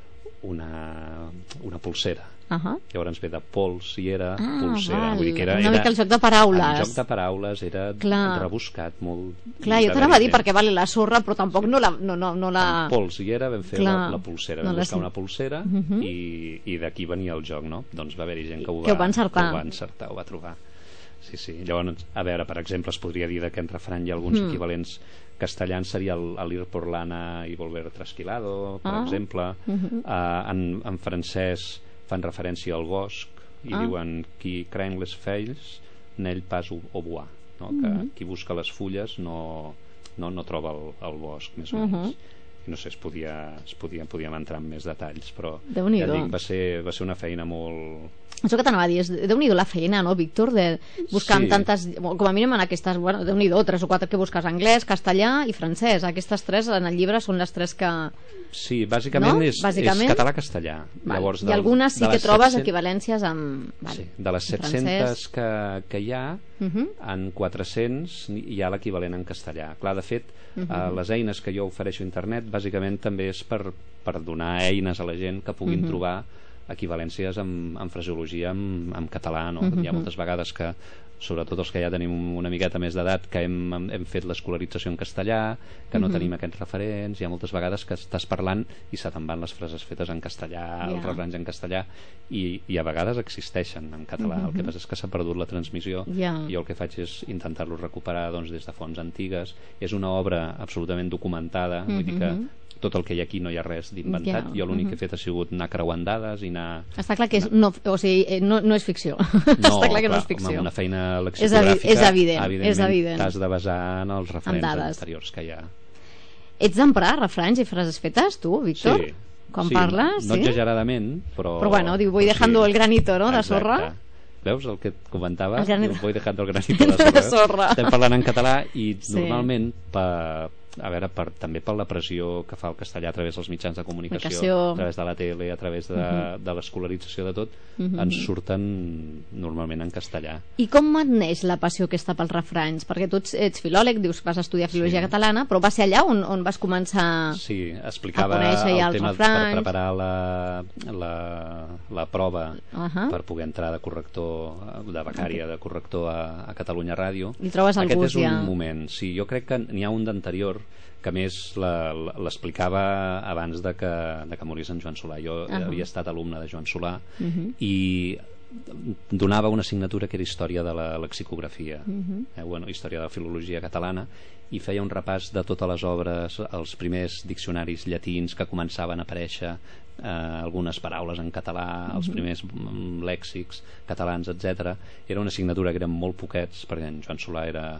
una, una pulsera.
Uh-huh.
Llavors ve de pols i era
Ah,
pulsera.
val.
Vull dir que era,
Una
era,
mica el joc de paraules.
el joc de paraules era
Clar.
rebuscat molt.
Clar, jo t'anava a dir perquè vale la sorra, però tampoc no la... No, no, no la...
Amb pols hi era, vam fer
Clar.
la, la pulsera,
No
vam
la
buscar
sé.
una pulsera,
Mhm.
i, i d'aquí venia el joc, no? Doncs va haver-hi gent que ho va,
Que ho va encertar.
que ho va encertar, ho va trobar. Sí, sí. Llavors, a veure, per exemple, es podria dir d'aquest refrany hi ha alguns
Mm.
equivalents castellans, seria el, el ir por lana i volver trasquilado, per
Ah.
exemple.
Mhm.
uh, en, en francès fan referència al bosc i
Ah.
diuen qui craint les feuilles n'ell pas au, au bois, no? Que
Mhm.
qui busca les fulles no, no, no troba el, el bosc, més o
Mhm.
menys. I no sé, es podia, es podia, podíem entrar en més detalls, però
Déu-n'hi-do.
ja et dic, va ser, va ser una feina molt...
Això que t'anava a dir, és Déu-n'hi-do la feina, no, Víctor? De buscar
Sí.
amb tantes... Com a mínim en aquestes... Bueno, Déu-n'hi-do, tres o quatre que busques anglès, castellà i francès. Aquestes tres en el llibre són les tres que...
Sí, bàsicament,
No?
és,
Bàsicament?
és català-castellà.
Val.
Llavors,
I
del-
algunes sí
de
que
les
trobes
set-cents
equivalències amb... Val.
Sí, de les
Francès.
set-centes que, que hi ha,
Mhm.
en quatre-cents hi ha l'equivalent en castellà. Clar, de fet,
Mhm.
eh, les eines que jo ofereixo a internet bàsicament també és per, per donar eines a la gent que puguin
Mhm.
trobar equivalències en, en fraseologia en, en català, no?
Mhm.
Hi ha moltes vegades que, sobretot els que ja tenim una miqueta més d'edat, que hem, hem fet l'escolarització en castellà, que no
Mhm.
tenim aquests referents, hi ha moltes vegades que estàs parlant i se te'n van les frases fetes en castellà,
Ja.
els refranys en castellà, i, i a vegades existeixen en català. El que
Mhm.
passa és que s'ha perdut la transmissió.
Ja.
I jo el que faig és intentar-lo recuperar, doncs, des de fonts antigues. És una obra absolutament documentada, vull dir que
Mhm.
tot el que hi ha aquí no hi ha res d'inventat.
Ja.
Jo l'únic
Mhm.
que he fet ha sigut anar creuant dades i anar...
Està clar que és, no, o sigui, eh, no, no és ficció.
No,
Està clar que no
clar,
és ficció.
Home, una feina
És
lexicogràfica,
evi- és evident,
evidentment,
és evident.
t'has de basar en els referents
dades.
anteriors que hi ha.
Ets d'emprar refranys i frases fetes, tu, Víctor?
Sí.
Quan
sí,
parles,
no
sí?
exageradament, però...
Però bueno, diu, voy
però
dejando
sí.
el granito, no?, de
Exacte.
sorra.
Veus el que et comentava?
El granito.
Diu, voy dejando el granito de sorra.
De sorra.
Estem parlant en català i
Sí.
normalment per, a veure, per, també per la pressió que fa el castellà a través dels mitjans de comunicació,
Comunicació.
a través de la tele, a través de,
Mhm.
de l'escolarització de tot,
Mhm.
ens surten normalment en castellà.
I com et neix la passió aquesta pels refranys? Perquè tu ets, ets filòleg, dius que vas estudiar filologia
Sí.
catalana, però va ser allà on, on vas començar...
Sí, explicava
a conèixer ja
el
els
tema
refranys.
per preparar la, la, la prova
Ahà.
per poder entrar de corrector, de becària de corrector a, a Catalunya Ràdio.
I trobes el
Aquest
gust
és un
ja.
moment, sí, jo crec que n'hi ha un d'anterior que a més la- la- l'explicava abans de que, de que morís en Joan Solà. Jo
Ahà.
havia estat alumne de Joan Solà
Mhm.
i donava una assignatura que era història de la lexicografia,
Mhm.
eh, bueno, història de la filologia catalana, i feia un repàs de totes les obres, els primers diccionaris llatins que començaven a aparèixer, eh, algunes paraules en català, els
Mhm.
primers mm, lèxics catalans, etcètera. Era una assignatura que eren molt poquets, perquè en Joan Solà era,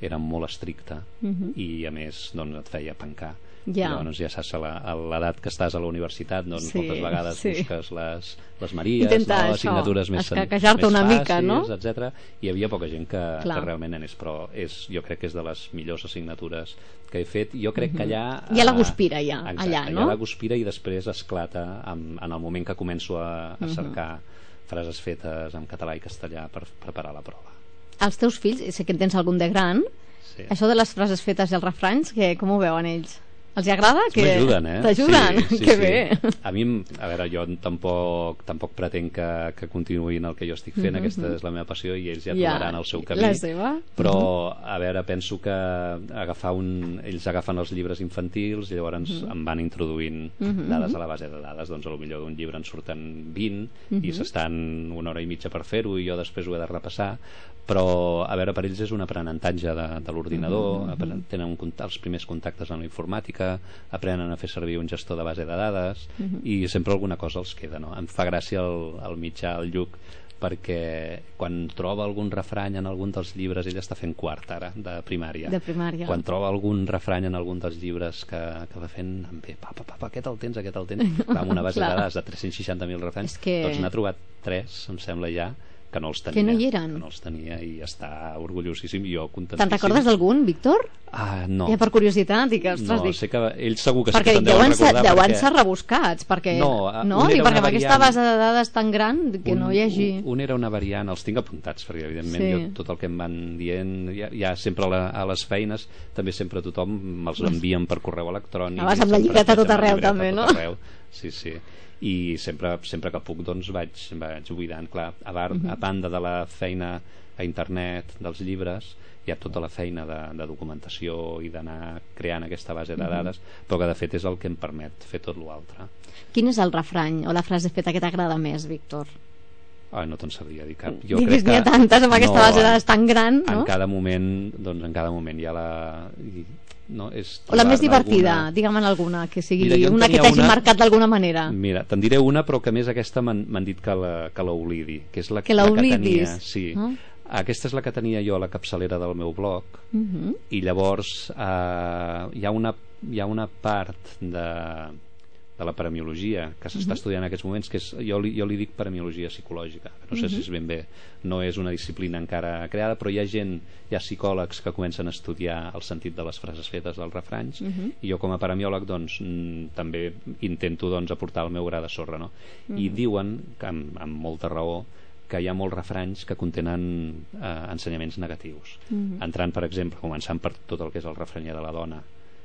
era molt estricta
Mhm.
i a més doncs, et feia pencar.
Ja.
Llavors ja saps, a la- a l'edat que estàs a la universitat, doncs
Sí,
moltes vegades
sí.
busques les, les Maries,
Intenta
no?
això,
assignatures més, sen-
escaquejar-te
més
una
fàcils,
mica, no?
etcètera. I hi havia poca gent que,
Clar.
que realment anés, però és, jo crec que és de les millors assignatures que he fet. Jo crec que allà...
Hi ha la
eh,
guspira, ja,
exacte,
allà,
hi
no?
ha la guspira i després esclata en, en el moment que començo a, a cercar frases fetes en català i castellà per preparar la prova.
Els teus fills, sé que en tens algun de gran,
Sí.
això de les frases fetes i els refranys, que, com ho veuen ells? Els hi agrada? Que...
M'ajuden, eh?
T'ajuden?
Sí, sí,
que
sí.
bé.
A mi, em- a veure, jo tampoc, tampoc pretenc que, que continuïn el que jo estic fent,
Mhm.
aquesta és la meva passió i ells ja,
Ja,
trobaran el seu camí.
la seva.
Però, a veure, penso que agafar un... ells agafen els llibres infantils i llavors
Mhm.
em van introduint
Mhm,
dades
mhm.
a la base de dades, doncs potser d'un llibre en surten vint
Mhm.
i s'estan una hora i mitja per fer-ho i jo després ho he de repassar, però a veure, per ells és un aprenentatge de, de l'ordinador,
Mhm, mhm.
apren- tenen un, cont- els primers contactes amb la informàtica, aprenen a fer servir un gestor de base de dades
Mhm.
i sempre alguna cosa els queda, no? Em fa gràcia el, el mitjà, el Lluc, perquè quan troba algun refrany en algun dels llibres, ell està fent quart ara, de primària.
De primària.
Quan troba algun refrany en algun dels llibres que, que va fent, em ve, papa, papa, aquest el tens, aquest el tens, va amb una base de
Clar.
dades de tres-cents seixanta mil refranys,
És que-
doncs n'ha trobat tres, em sembla ja, que no els tenia.
Que no hi eren.
Que no els tenia i està orgullosíssim i jo contentíssim.
Te'n recordes d'algun, Víctor?
Ah, no.
Ja per curiositat, dic, ostres,
no,
dic...
sé que ells segur que sí
perquè
que se'n deuen
deuen ser,
recordar
deuen
perquè...
ser rebuscats, perquè...
No, a-
no?
un
Dic,
era
perquè
una
amb aquesta
variant-
base de dades tan gran que no hi hagi...
Un, un era una variant, els tinc apuntats perquè evidentment
Sí.
jo, tot el que em van dient ja, ja sempre a, la, a les feines també sempre tothom me'ls envien per correu electrònic.
Anaves
i
amb la
sempre
llibreta a
estic
tot
amb la
arreu,
llibreta a
també,
tot
no?
arreu. Sí, sí. I sempre, sempre que puc doncs vaig, vaig buidant, clar, a, bar,
Mhm.
a banda de la feina a internet dels llibres hi ha tota la feina de, de documentació i d'anar creant aquesta base de
Mhm.
dades, però que de fet és el que em permet fer tot l'altre.
Quin és el refrany o la frase feta que t'agrada més, Víctor?
Ah, no te'n sabria dir cap. Jo
Digues,
crec
n'hi ha
que...
tantes amb aquesta
no,
base de
en-
dades tan gran, no?
En cada moment, doncs en cada moment hi ha la... i- No, és
O la més
trobar-ne
divertida,
alguna-
digue'm alguna, que sigui
Mira, jo en
una que
tenia
t'hagi
una-
marcat d'alguna manera.
Mira, te'n diré una, però que a més aquesta m'han m'han dit que la, que l'oblidi, que és la
Que
la
l'oblidis?
tenia, sí.
Ah.
Aquesta és la que tenia jo a la capçalera del meu blog,
Mhm.
i llavors eh, hi, ha una, hi ha una part de, de la paremiologia que s'està
Mhm.
estudiant en aquests moments, que és, jo, li, jo li dic paremiologia psicològica, no sé
Mhm.
si és ben bé, no és una disciplina encara creada, però hi ha gent, hi ha psicòlegs que comencen a estudiar el sentit de les frases fetes dels refranys,
Mhm.
i jo com a paremiòleg doncs, mm, també intento doncs, aportar el meu gra de sorra, no? I
Mhm.
diuen, que amb, amb molta raó, que hi ha molts refranys que contenen eh, ensenyaments negatius.
Mhm.
Entrant, per exemple, començant per tot el que és el refranyer de la dona,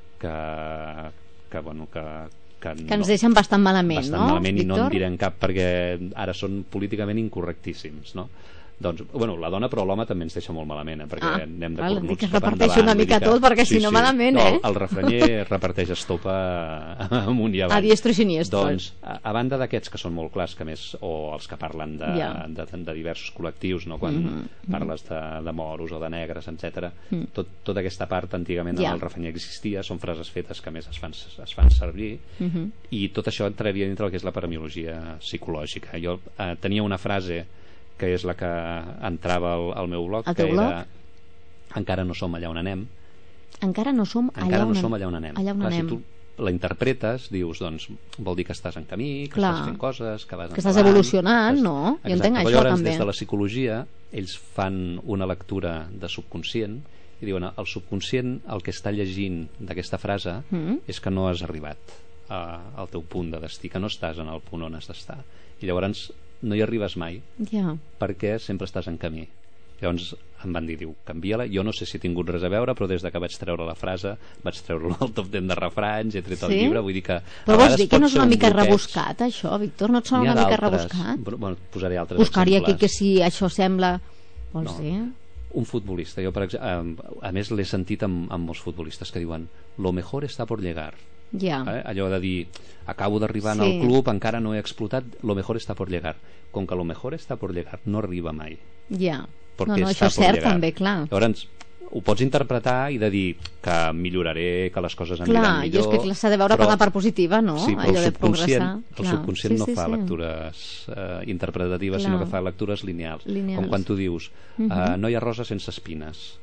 que, que bueno, que, que,
Que ens deixen bastant malament,
bastant
no,
malament, i no en
Víctor?
direm cap perquè ara són políticament incorrectíssims, no? Doncs, bueno, la dona, però l'home també ens deixa molt malament, eh? Perquè
Ah,
anem de
val,
cornuts
dic que es
cap
reparteixi
endavant,
una
vull
mica
dir que-
tot, perquè si no malament,
no,
eh?
el refranyer reparteix estopa amunt i avall.
A diestro i siniestro.
Doncs, a, a banda d'aquests que són molt clars, que més, o els que parlen de,
Ja.
de, de diversos col·lectius, no? Quan
Mhm, mhm.
parles de, de moros o de negres, etcètera.
Mm.
Tot, tota aquesta part antigament
Ja.
en el refranyer existia, són frases fetes que a més es fan, es fan servir,
Mhm.
i tot això entraria dintre del que és la paremiologia psicològica. Jo eh, tenia una frase que és la que entrava al, al meu blog,
Al
que
teu
era encara no som allà on anem,
Encara no som allà
encara
on,
no som allà on anem.
allà on
Clar,
anem.
si tu la interpretes, dius, doncs, vol dir que estàs en camí, que
Clar.
estàs fent coses, que vas
Que estàs
endavant,
evolucionant,
estàs-
no? Jo
Exacte.
entenc
Però
això,
llavors,
també.
des de la psicologia, ells fan una lectura de subconscient i diuen, el subconscient el que està llegint d'aquesta frase
Mm.
és que no has arribat a, al teu punt de destí, que no estàs en el punt on has d'estar. I llavors no hi arribes mai,
Ja.
perquè sempre estàs en camí. Llavors em van dir, diu, canvia-la. Jo no sé si he tingut res a veure, però des de que vaig treure la frase vaig treure el top ten de refranys, he tret el
Sí?
llibre, vull dir que a
Però vols
vegades
dir que
pot
no és
ser
una
un
mica
bloqueig.
rebuscat, això, Víctor? No et sona
N'hi ha
una mica
d'altres.
rebuscat?
Però, bueno, posaré altres
Buscar-hi aquí
exemples.
que si això sembla... Vols
No.
dir?
Un futbolista, jo per exemple, a, a més l'he sentit amb, amb molts futbolistes que diuen lo mejor está por llegar.
Ja.
Eh? Allò de dir, acabo d'arribar
Sí.
en el club, encara no he explotat, lo mejor está por llegar. Com que lo mejor está por llegar no arriba mai.
Ja.
Perquè
No, no,
està
això és
por
cert
llegar.
també, clar.
Llavors, ho pots interpretar i de dir que milloraré, que les coses aniran
Clar, i és
millor...
que s'ha de veure per
però-
la part positiva, no?
Sí, però
Allò
el
de
subconscient,
progressar.
el
Clar.
subconscient
Sí,
no
sí,
fa
sí.
lectures eh, interpretatives,
Clar.
sinó que fa lectures lineals.
Lineals.
Com quan tu dius,
Mhm.
eh, no hi ha rosa sense espines.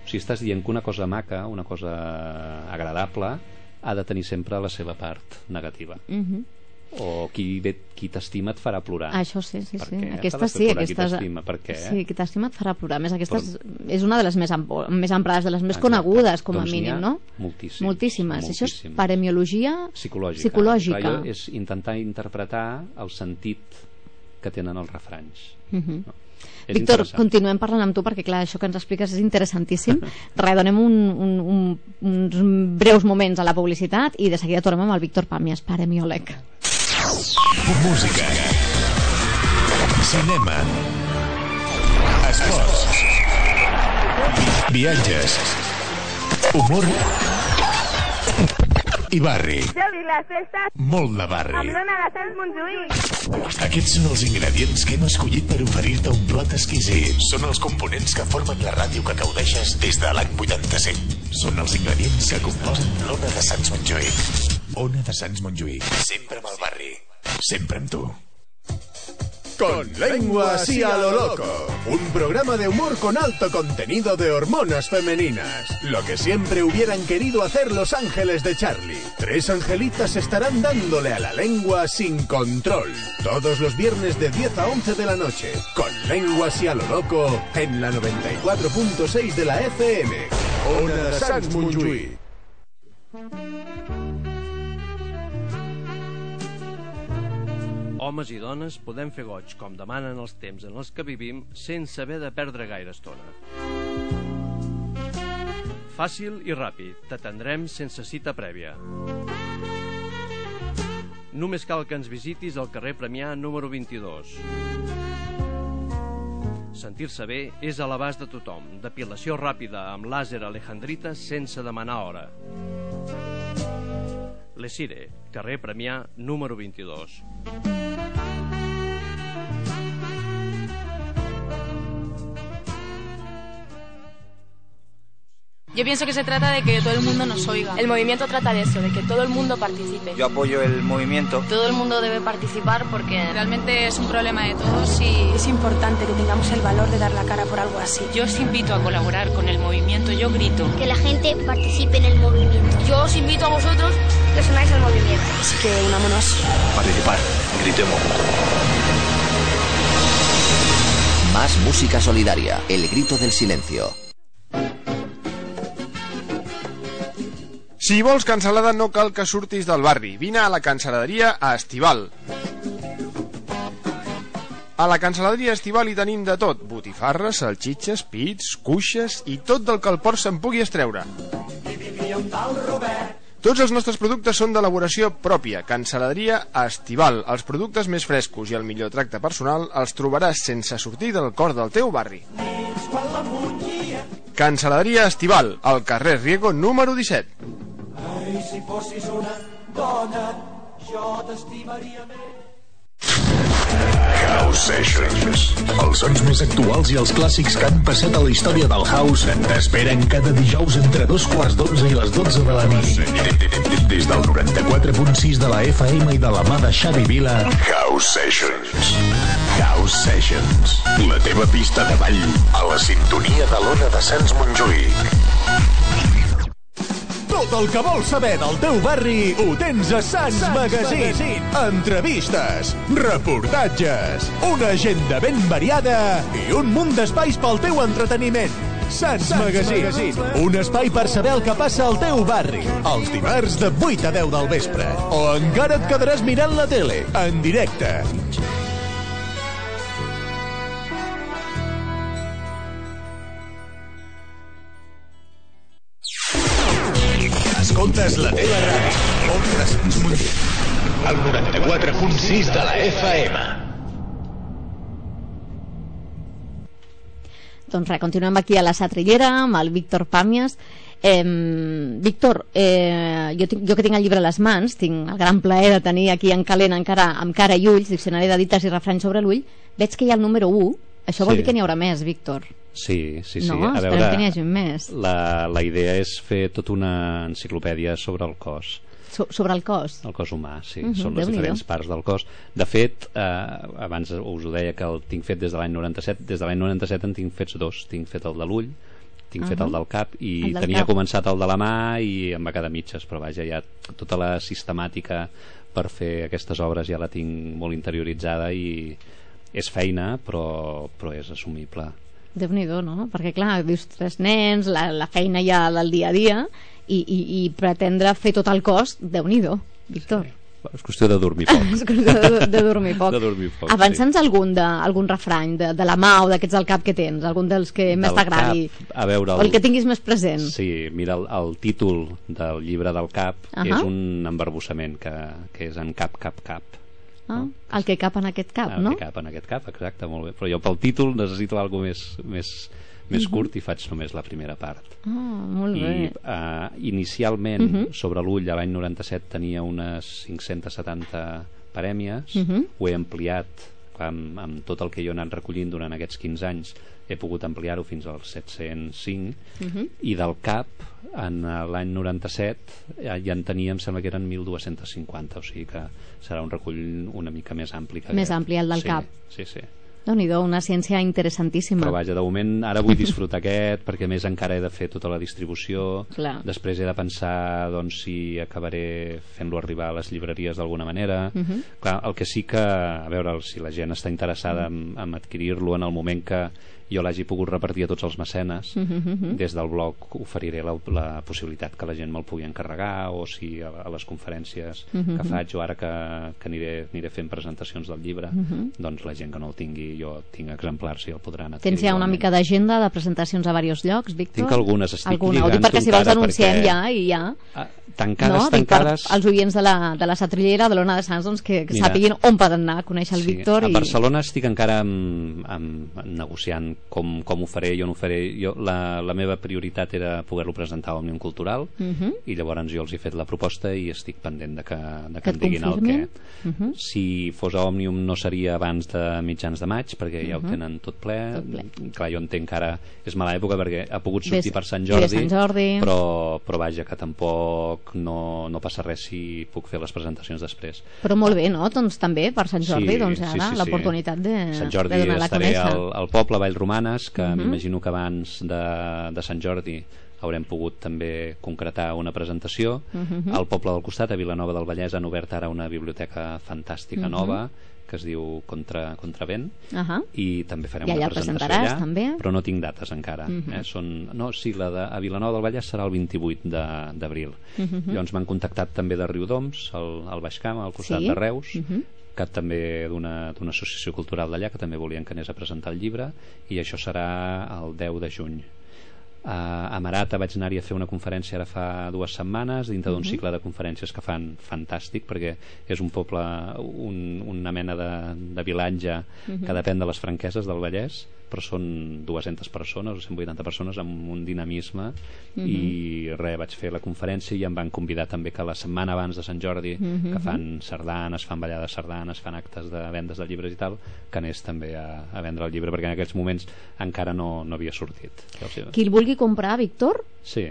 sigui, estàs dient que una cosa maca, una cosa agradable, ha de tenir sempre la seva part negativa.
Mhm.
O qui, qui t'estima et farà plorar.
Això sí, sí, sí.
Aquesta sí, aquestes... Qui t'estima, per què?
Sí, qui t'estima et farà plorar. A més, aquesta és, és una de les més, més emprades, de les més Exacte. conegudes, com a
doncs
mínim, no?
Moltíssimes.
Moltíssimes. Això és paremiologia psicològica. psicològica.
Clar, és intentar interpretar el sentit que tenen els refranys.
Uh-huh. no? Víctor, continuem parlant amb tu perquè clar, això que ens expliques és interessantíssim. Re, donem un, un, un, uns breus moments a la publicitat i de seguida tornem amb el Víctor Pàmies, paremiòleg.
Música, cinema, esports, viatges, humor i barri.
Jo vi les festes
Molt de barri.
amb l'Ona de Sants Montjuïc.
Aquests són els ingredients que hem escollit per oferir-te un plat exquisit. Són els components que formen la ràdio que gaudeixes des de l'any vuitanta-set. Són els ingredients que composen l'Ona de Sants Montjuïc. Ona de Sants Montjuïc. Sempre amb el barri. Sempre amb tu. Con lengua así a lo loco. Un programa de humor con alto contenido de hormonas femeninas. Lo que siempre hubieran querido hacer los ángeles de Charlie. Tres angelitas estarán dándole a la lengua sin control. Todos los viernes de diez a once de la noche. Con lengua así a lo loco. En la noventa y cuatro punto seis de la F M. Ona de Sants Montjuïc.
Homes i dones podem fer goig com demanen els temps en els que vivim sense haver de perdre gaire estona. Fàcil i ràpid, t'atendrem sense cita prèvia. Només cal que ens visitis al carrer Premià número vint-i-dos. Sentir-se bé és a l'abast de tothom. Depilació ràpida amb làser alejandrita sense demanar hora. Lesire, carrer Premià número vint-i-dos.
Yo pienso que se trata de que todo el mundo nos oiga. El movimiento trata de eso, de que todo el mundo participe.
Yo apoyo el movimiento.
Todo el mundo debe participar porque realmente es un problema de todos y es importante que tengamos el valor de dar la cara por algo así.
Yo os invito a colaborar con el movimiento, yo grito.
Que la gente participe en el movimiento.
Yo os invito a vosotros que os unáis al movimiento.
Así que unámonos.
Participar, gritemos.
Más música solidaria, el grito del silencio.
Si vols cansalada no cal que surtis del barri. Vine a la cansaladeria a Estival. A la cansaladeria Estival hi tenim de tot. Botifarres, salxitxes, pits, cuixes i tot del que el porc se'n pugui estreure. Tots els nostres productes són d'elaboració pròpia. Cansaladeria Estival. Els productes més frescos i el millor tracte personal els trobaràs sense sortir del cor del teu barri. Cansaladeria Estival, al carrer Riego número disset.
Ai, si fossis una dona, jo t'estimaria més.
House Sessions. Els sons més actuals i els clàssics que han passat a la història del house t'esperen cada dijous entre dos quarts d'onze i les dotze de la nit. Des del noranta-quatre punt sis de la F M i de la mà de Xavi Vila. House Sessions. House Sessions. La teva pista de ball a la sintonia de l'Ona de Sants Montjuïc. Tot el que vols saber del teu barri ho tens a Sants Magazine. Entrevistes, reportatges, una agenda ben variada i un munt d'espais pel teu entreteniment. Sants Magazine, un espai per saber el que passa al teu barri. Els dimarts de vuit a deu del vespre. O encara et quedaràs mirant la tele, en directe. Escoltes la teva ràdio. Ona de Sants Montjuïc. El noranta-quatre punt sis de la F M.
Doncs res, continuem aquí a la Satrillera amb el Víctor Pàmies. Eh, Víctor, eh, jo, tinc, jo que tinc el llibre a les mans, tinc el gran plaer de tenir aquí en calent encara amb cara i ulls, diccionari de dites i refranys sobre l'ull, veig que hi ha el número u. Això vol
Sí.
dir que n'hi haurà més, Víctor.
Sí, sí, sí.
No,
a
esperem
veure,
que n'hi hagi més.
La, la idea és fer tota una enciclopèdia sobre el cos.
So, sobre el cos?
El cos humà, sí.
Uh-huh,
Són les
Déu-n'hi-do.
diferents parts del cos. De fet, eh, abans us ho deia que el tinc fet des de l'any noranta-set. Des de l'any noranta-set en tinc fets dos. Tinc fet el de l'ull, tinc
Uh-huh.
fet el del cap i
El del
tenia
cap.
començat el de la mà i em va quedar mitges, però vaja, ja tota la sistemàtica per fer aquestes obres ja la tinc molt interioritzada i és feina, però, però és assumible.
Déu-n'hi-do, no? Perquè, clar, dius tres nens, la, la feina ja del dia a dia, i, i, i pretendre fer tot el cos, Déu-n'hi-do, Víctor.
Sí. És qüestió de dormir poc.
És qüestió de, de dormir poc.
De dormir poc,
Avança'ns algun, de, algun refrany de, de la mà o d'aquests al cap que tens, algun dels que més
Del
t'agradi,
cap, a veure,
o el que tinguis més present.
Sí, mira, el, el títol del llibre del cap
Ahà.
és un embarbussament que, que és en cap, cap, cap.
Ah, el que cap en aquest cap,
el
no?
que cap en aquest cap, exacte, molt bé. Però jo pel títol necessito alguna cosa més, més, més
Mhm.
curt i faig només la primera part.
Ah, molt
I
bé.
uh, inicialment
Mhm.
sobre l'ull a l'any noranta-set tenia unes cinc-centes setanta parèmies.
Mhm.
Ho he ampliat amb, amb tot el que jo he anat recollint durant aquests quinze anys, he pogut ampliar-ho fins als set-cents cinc.
Mhm.
I del cap en l'any noranta-set ja, ja en tenia, em sembla que eren mil dos-cents cinquanta, o sigui que serà un recull una mica més ampli que
Més
aquest.
ampli, el del
sí,
cap.
sí, sí.
Déu-n'hi-do, una ciència interessantíssima.
Però vaja, de moment ara vull disfrutar aquest perquè a més encara he de fer tota la distribució.
Clar.
Després he de pensar doncs, si acabaré fent-lo arribar a les llibreries d'alguna manera.
Mhm.
Clar, el que sí que, a veure, si la gent està interessada en, en adquirir-lo en el moment que jo l'hagi pogut repartir a tots els mecenes,
Mhm, mhm.
des del blog oferiré la, la possibilitat que la gent me'l pugui encarregar, o si a, a les conferències
Mhm,
que
mhm.
faig o ara que, que aniré, aniré fent presentacions del llibre,
Mhm.
doncs la gent que no el tingui, jo tinc exemplars i el podran adquirir.
Tens ja una
igualment.
mica d'agenda de presentacions a diversos llocs, Víctor?
Tinc algunes, estic
alguna. Ho dic
lligant-ho
perquè si vols
encara
anunciem
perquè-
ja i ja.
Ah, tancades,
no? Dic per
tancades...
als oients de la, de la Satrillera, de l'Ona de Sants, doncs que, que
Mira,
sàpiguin on poden anar a conèixer el
sí,
Víctor.
a
i...
Barcelona estic encara amb, amb, negociant com, com ho faré, jo no ho faré. Jo, la, la meva prioritat era poder-lo presentar a Òmnium Cultural,
Mhm.
i llavors jo els he fet la proposta i estic pendent de que, de que,
Que
em
et
diguin el
confirmin?
què.
Mhm.
Si fos a Òmnium no seria abans de mitjans de maig, perquè ja
Mhm.
ho tenen tot ple.
Tot ple.
Clar, jo entenc que ara és mala època perquè ha pogut
Ves-
sortir per Sant
i ve
Jordi,
Sant Jordi.
Però, però vaja, que tampoc no, no passa res si puc fer les presentacions després.
Però molt bé, no? Doncs també per Sant Jordi,
Sí,
doncs
sí,
ara
sí, sí.
l'oportunitat de,
Sant Jordi
de donar-la a
estaré
conèixer.
al, al poble Vallromanes, que
Mhm.
m'imagino que abans de, de Sant Jordi haurem pogut també concretar una presentació.
Mhm.
Al poble del costat, a Vilanova del Vallès, han obert ara una biblioteca fantàstica
Mhm.
nova que es diu Contra, Contravent,
Ahà.
i també farem
I allà
una
el
presentació
presentaràs,
allà,
també?
però no tinc dates encara.
Mhm.
eh? Són, no, sí, la de, a Vilanova del Vallès serà el vint-i-vuit de- d'abril.
Mhm.
Llavors m'han contactat també de Riudoms, al, al Baix Camp, al costat
Sí?
de Reus,
Mhm.
que també d'una d'una associació cultural d'allà, que també volien que anés a presentar el llibre, i això serà el deu de juny. Uh, a Marata vaig anar-hi a fer una conferència ara fa dues setmanes dintre d'un
Mhm.
cicle de conferències que fan fantàstic, perquè és un poble, un, una mena de, de vilatge
Mhm.
que depèn de les franqueses del Vallès, però són dues-centes persones o cent vuitanta persones amb un dinamisme.
Mhm.
I res, vaig fer la conferència i em van convidar també que la setmana abans de Sant Jordi,
Mhm.
que fan sardanes, fan ballades sardanes, fan actes de vendes de llibres i tal, que anés també a, a vendre el llibre, perquè en aquells moments encara no, no havia sortit.
Qui el vulgui comprar, Víctor,
Sí.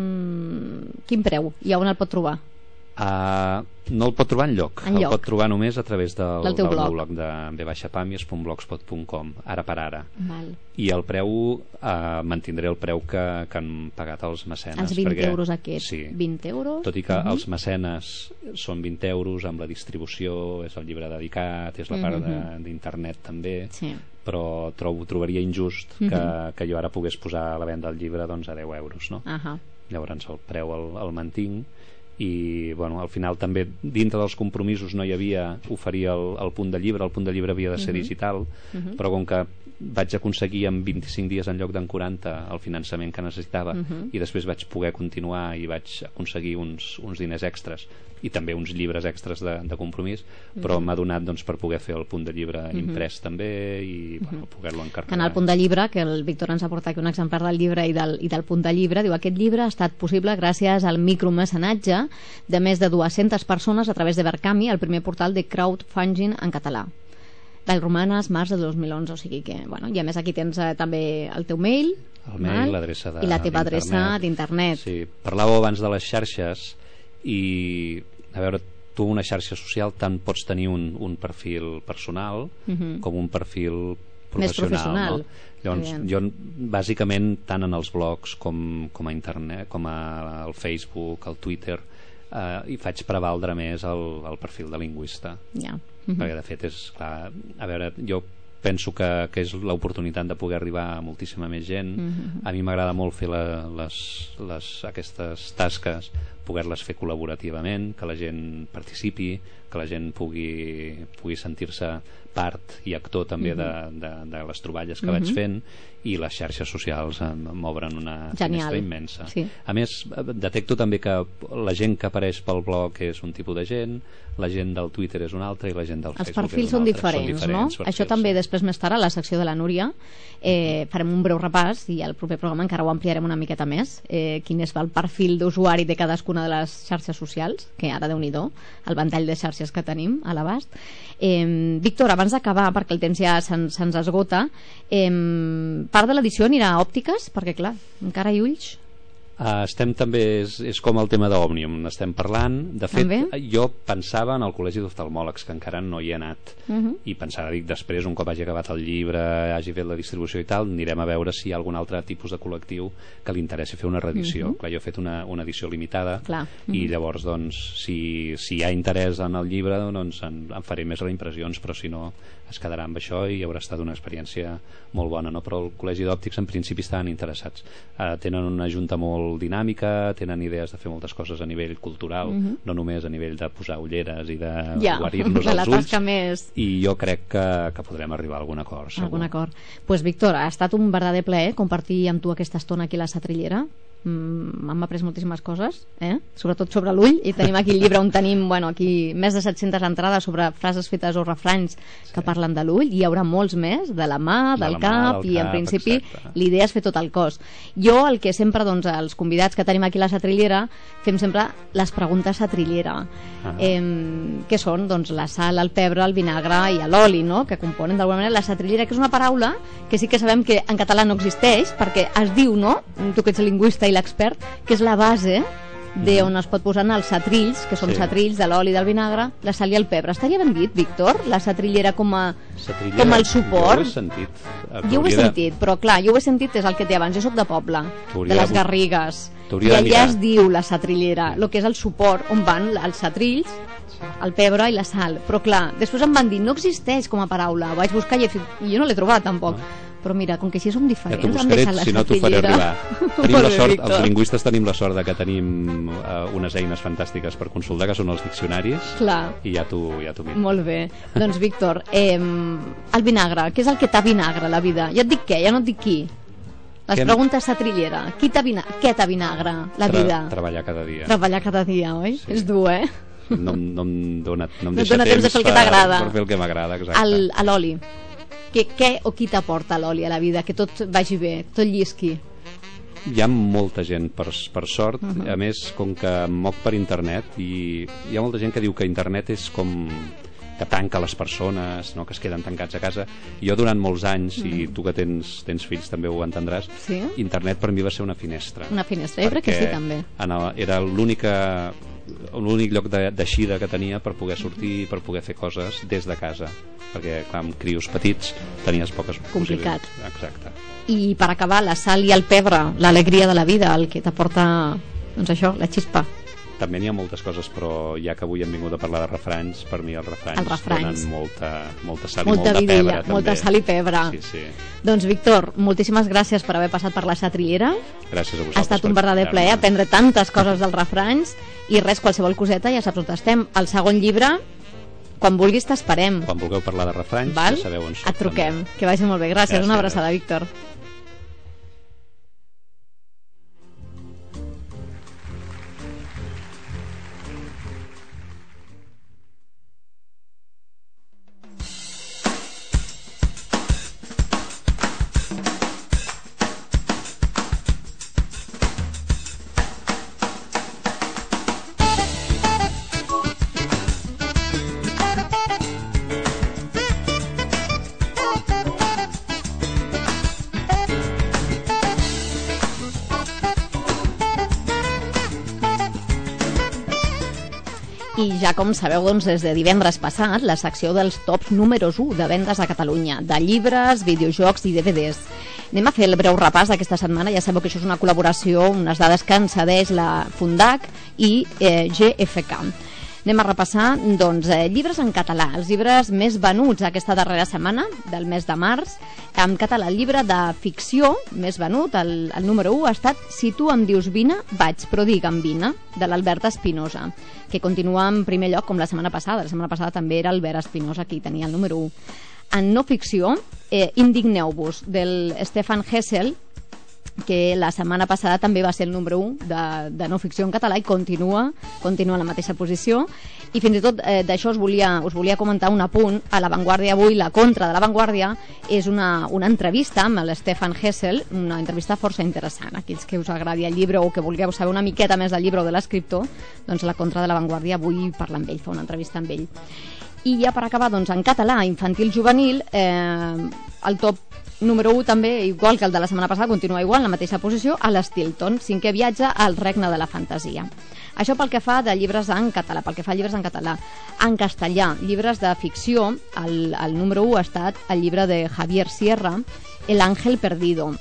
mm, quin preu i on el pot trobar?
Uh, no el pot trobar enlloc, el
Enlloc.
pot trobar només a través del,
Del teu
del
blog.
meu blog de be baixa pàmies punt blogspot punt com, ara per ara.
Val.
I el preu, uh, mantindré el preu que, que han pagat els mecenes.
Els vint
perquè,
euros aquests.
Sí,
vint euros?
tot i que
Mhm.
els mecenes són vint euros amb la distribució, és el llibre dedicat, és la part de-
Mhm.
d'internet també,
Sí.
però trobo, trobaria injust que,
Mhm.
que jo ara pogués posar a la venda el llibre doncs, a deu euros, no?
Ahà.
Llavors el preu el, el mantinc, i bueno, al final també dintre dels compromisos no hi havia oferir el, el punt de llibre, el punt de llibre havia de ser
Mhm.
digital,
Mhm.
però com que vaig aconseguir en vint-i-cinc dies en lloc d'en quaranta el finançament que necessitava,
Mhm.
i després vaig poder continuar i vaig aconseguir uns, uns diners extras i també uns llibres extras de, de compromís, però
Mhm.
m'ha donat doncs, per poder fer el punt de llibre
Mhm.
imprès també, i bueno, poder-lo
Que
encarregar.
en el punt de llibre, que el Víctor ens ha portat aquí un exemplar del llibre i del, i del punt de llibre, diu: aquest llibre ha estat possible gràcies al micromecenatge de més de dues-centes persones a través de Verkami, el primer portal de crowdfunding en català. Vallromanes, març de dos mil onze, o sigui que, bueno, i a més aquí tens eh, també el teu mail,
El mail, l'adreça de-
i la teva adreça
d'internet.
d'internet.
Sí, parlàveu abans de les xarxes, i a veure, tu una xarxa social tant pots tenir un, un perfil personal
Mhm.
com un perfil professional.
Més professional.
No? Llavors, jo, bàsicament, tant en els blogs com, com a internet, com a, al Facebook, al Twitter, eh, hi faig prevaldre més el, el perfil de lingüista.
Ja.
Mm-hmm. Perquè, de fet, és clar, a veure, jo penso que, que és l'oportunitat de poder arribar a moltíssima més gent. Mm-hmm. A mi m'agrada molt fer la, les, les, aquestes tasques, poder-les fer col·laborativament, que la gent participi, que la gent pugui, pugui sentir-se part i actor també mm-hmm. de, de, de les troballes que mm-hmm. vaig fent, i les xarxes socials m'obren una finestra immensa. Sí. A més, detecto també que la gent que apareix pel blog és un tipus de gent, la gent del Twitter és un altre i la gent del
Els
Facebook
perfils
és un
són
altre.
diferents,
són diferents,
no? Això també després més tard a la secció de la Núria eh, farem un breu repàs i al proper programa encara ho ampliarem una miqueta més, eh, quin és el perfil d'usuari de cadascuna de les xarxes socials, que ara déu-n'hi-do, el ventall de xarxes que tenim a l'abast. Eh, Víctor, abans d'acabar, perquè el temps ja se'ns se esgota, eh, part de l'edició anirà a òptiques, perquè clar, encara hi ulls.
Uh, estem també, és, és com el tema d'Òmnium, n'estem parlant. De fet,
també?
Jo pensava en el col·legi d'oftalmòlegs, que encara no hi he anat, uh-huh. i pensava, dic, després, un cop hagi acabat el llibre, hagi fet la distribució i tal, anirem a veure si hi ha algun altre tipus de col·lectiu que li interessi fer una reedició. Uh-huh. Clar, jo he fet una, una edició limitada. Clar. Uh-huh. I llavors, doncs, si, si hi ha interès en el llibre, doncs en, en faré més reimpressions, però si no, es quedarà amb això i haurà estat una experiència molt bona, no? Però el Col·legi d'Òptics en principi estaven interessats. Uh, tenen una junta molt dinàmica, tenen idees de fer moltes coses a nivell cultural, uh-huh. no només a nivell de posar ulleres i de
ja,
guarir-nos els ulls,
més...
i jo crec que, que podrem arribar a algun acord, segur.
Algun acord. Pues, Víctor, ha estat un verdader plaer compartir amb tu aquesta estona aquí a la Setrillera. Mm, hem après moltíssimes coses, eh? Sobretot sobre l'ull, i tenim aquí el llibre on tenim, bueno, aquí més de set-centes entrades sobre frases fetes o refranys sí. que parlen de l'ull, i hi haurà molts més, de la mà, del de la cap, mà, del i cap, en principi l'idea és fer tot el cos. Jo el que sempre, doncs, els convidats que tenim aquí a la Setrillera fem sempre les preguntes Setrillera, ah. eh, que són doncs la sal, el pebre, el vinagre i l'oli, no? Que componen d'alguna manera la Setrillera, que és una paraula que sí que sabem que en català no existeix, perquè es diu, no? Tu que ets lingüista i l'expert, que és la base d'on es pot posar en els setrills, que són sí. setrills de l'oli, del vinagre, la sal i el pebre. Estaria ben dit, Víctor, la setrillera com a
setrillera,
com el suport?
Jo ho he sentit.
Jo ho he sentit, però clar, jo ho he sentit és el que té abans. Jo soc de poble, de les Garrigues, i allà es diu la setrillera, el que és el suport, on van els setrills, el pebre i la sal. Però clar, després em van dir, no existeix com a paraula. Ho vaig buscar i jo no l'he trobat tampoc. No. Però mira, com que així som diferents,
ja t'ho buscaré, si no t'ho faré arribar. Tenim la sort, els lingüistes tenim la sort de que tenim uh, unes eines fantàstiques per consultar, que són els diccionaris. Clar. I ja t'ho ja miro.
Molt bé. Doncs, Víctor, eh, el vinagre, què és el que t'ha vinagre la vida? Ja et dic què, ja no et dic qui. Les que... preguntes setrillera. Qui t'ha vinagre? Què t'ha vinagre la
Tra
vida?
Treballar cada dia.
Treballar cada dia, oi? Sí. És dur, eh?
No, no em dona, no em
no
deixa
dona
temps,
temps de fer el que
t'agrada. Per fer el que m'agrada, exacte.
A l'oli. Que, què o qui t'aporta l'oli a la vida? Que tot vagi bé, tot llisqui.
Hi ha molta gent, per, per sort. Uh-huh. A més, com que em moc per internet, i hi ha molta gent que diu que internet és com que tanca les persones, no? Que es queden tancats a casa. I jo durant molts anys, uh-huh. i tu que tens, tens fills també ho entendràs, sí? Internet per mi va ser una finestra.
Una finestra, jo crec que sí, també.
El, era l'única l'únic lloc d'eixida que tenia per poder sortir, per poder fer coses des de casa, perquè clar, amb crios petits tenies poques
complicat.
Possibilitats. Exacte.
I per acabar, la sal i el pebre, l'alegria de la vida, el que t'aporta, doncs això, la xispa.
També n'hi ha moltes coses, però ja que avui hem vingut a parlar de refranys, per mi els refranys,
els refranys.
donen molta, molta sal
molta
i molta
vidilla,
pebre també.
Molta sal i pebre.
Sí, sí.
Doncs Víctor, moltíssimes gràcies per haver passat per la Setrillera.
Gràcies a vosaltres.
Ha estat un verdader plaer aprendre tantes coses dels refranys, i res, qualsevol coseta, ja saps on estem. El segon llibre, quan vulguis t'esperem.
Quan vulgueu parlar de refranys,
val?
Ja sabeu on soc.
Et truquem, també. Que vagi molt bé. Gràcies, gràcies. Una abraçada, Víctor. I ja com sabeu, doncs, des de divendres passat, la secció dels tops números u de vendes a Catalunya, de llibres, videojocs i D V Ds. Anem a fer el breu repàs d'aquesta setmana. Ja sabeu que això és una col·laboració, unes dades que ens cedeix la Fundac i eh, G F K. Anem a repassar, doncs, eh, llibres en català, els llibres més venuts aquesta darrera setmana, del mes de març. En català, el llibre de ficció més venut, el, el número u, ha estat Si tu em dius vine, vaig, però digue'm vine, de l'Albert Espinosa, que continua en primer lloc com la setmana passada. La setmana passada també era Albert Espinosa qui tenia el número u. En no ficció, eh, Indigneu-vos, del Stefan Hessel, que la setmana passada també va ser el número u de, de no ficció en català i continua, continua en la mateixa posició. I fins i tot eh, d'això us volia, us volia comentar un apunt. A La Vanguardia avui, la contra de La Vanguardia és una, una entrevista amb l'Stefan Hessel, una entrevista força interessant. Aquells que us agradi el llibre o que vulgueu saber una miqueta més del llibre o de l'escriptor, doncs la contra de La Vanguardia avui parla amb ell, fa una entrevista amb ell. I ja per acabar, doncs, en català, infantil juvenil, eh, el top número u també, igual que el de la setmana passada, continua igual, en la mateixa posició, a l'Stilton, cinquè viatge al regne de la fantasia. Això pel que fa de llibres en català, pel que fa a llibres en català. En castellà, llibres de ficció, el, el número u ha estat el llibre de Javier Sierra, El ángel perdido.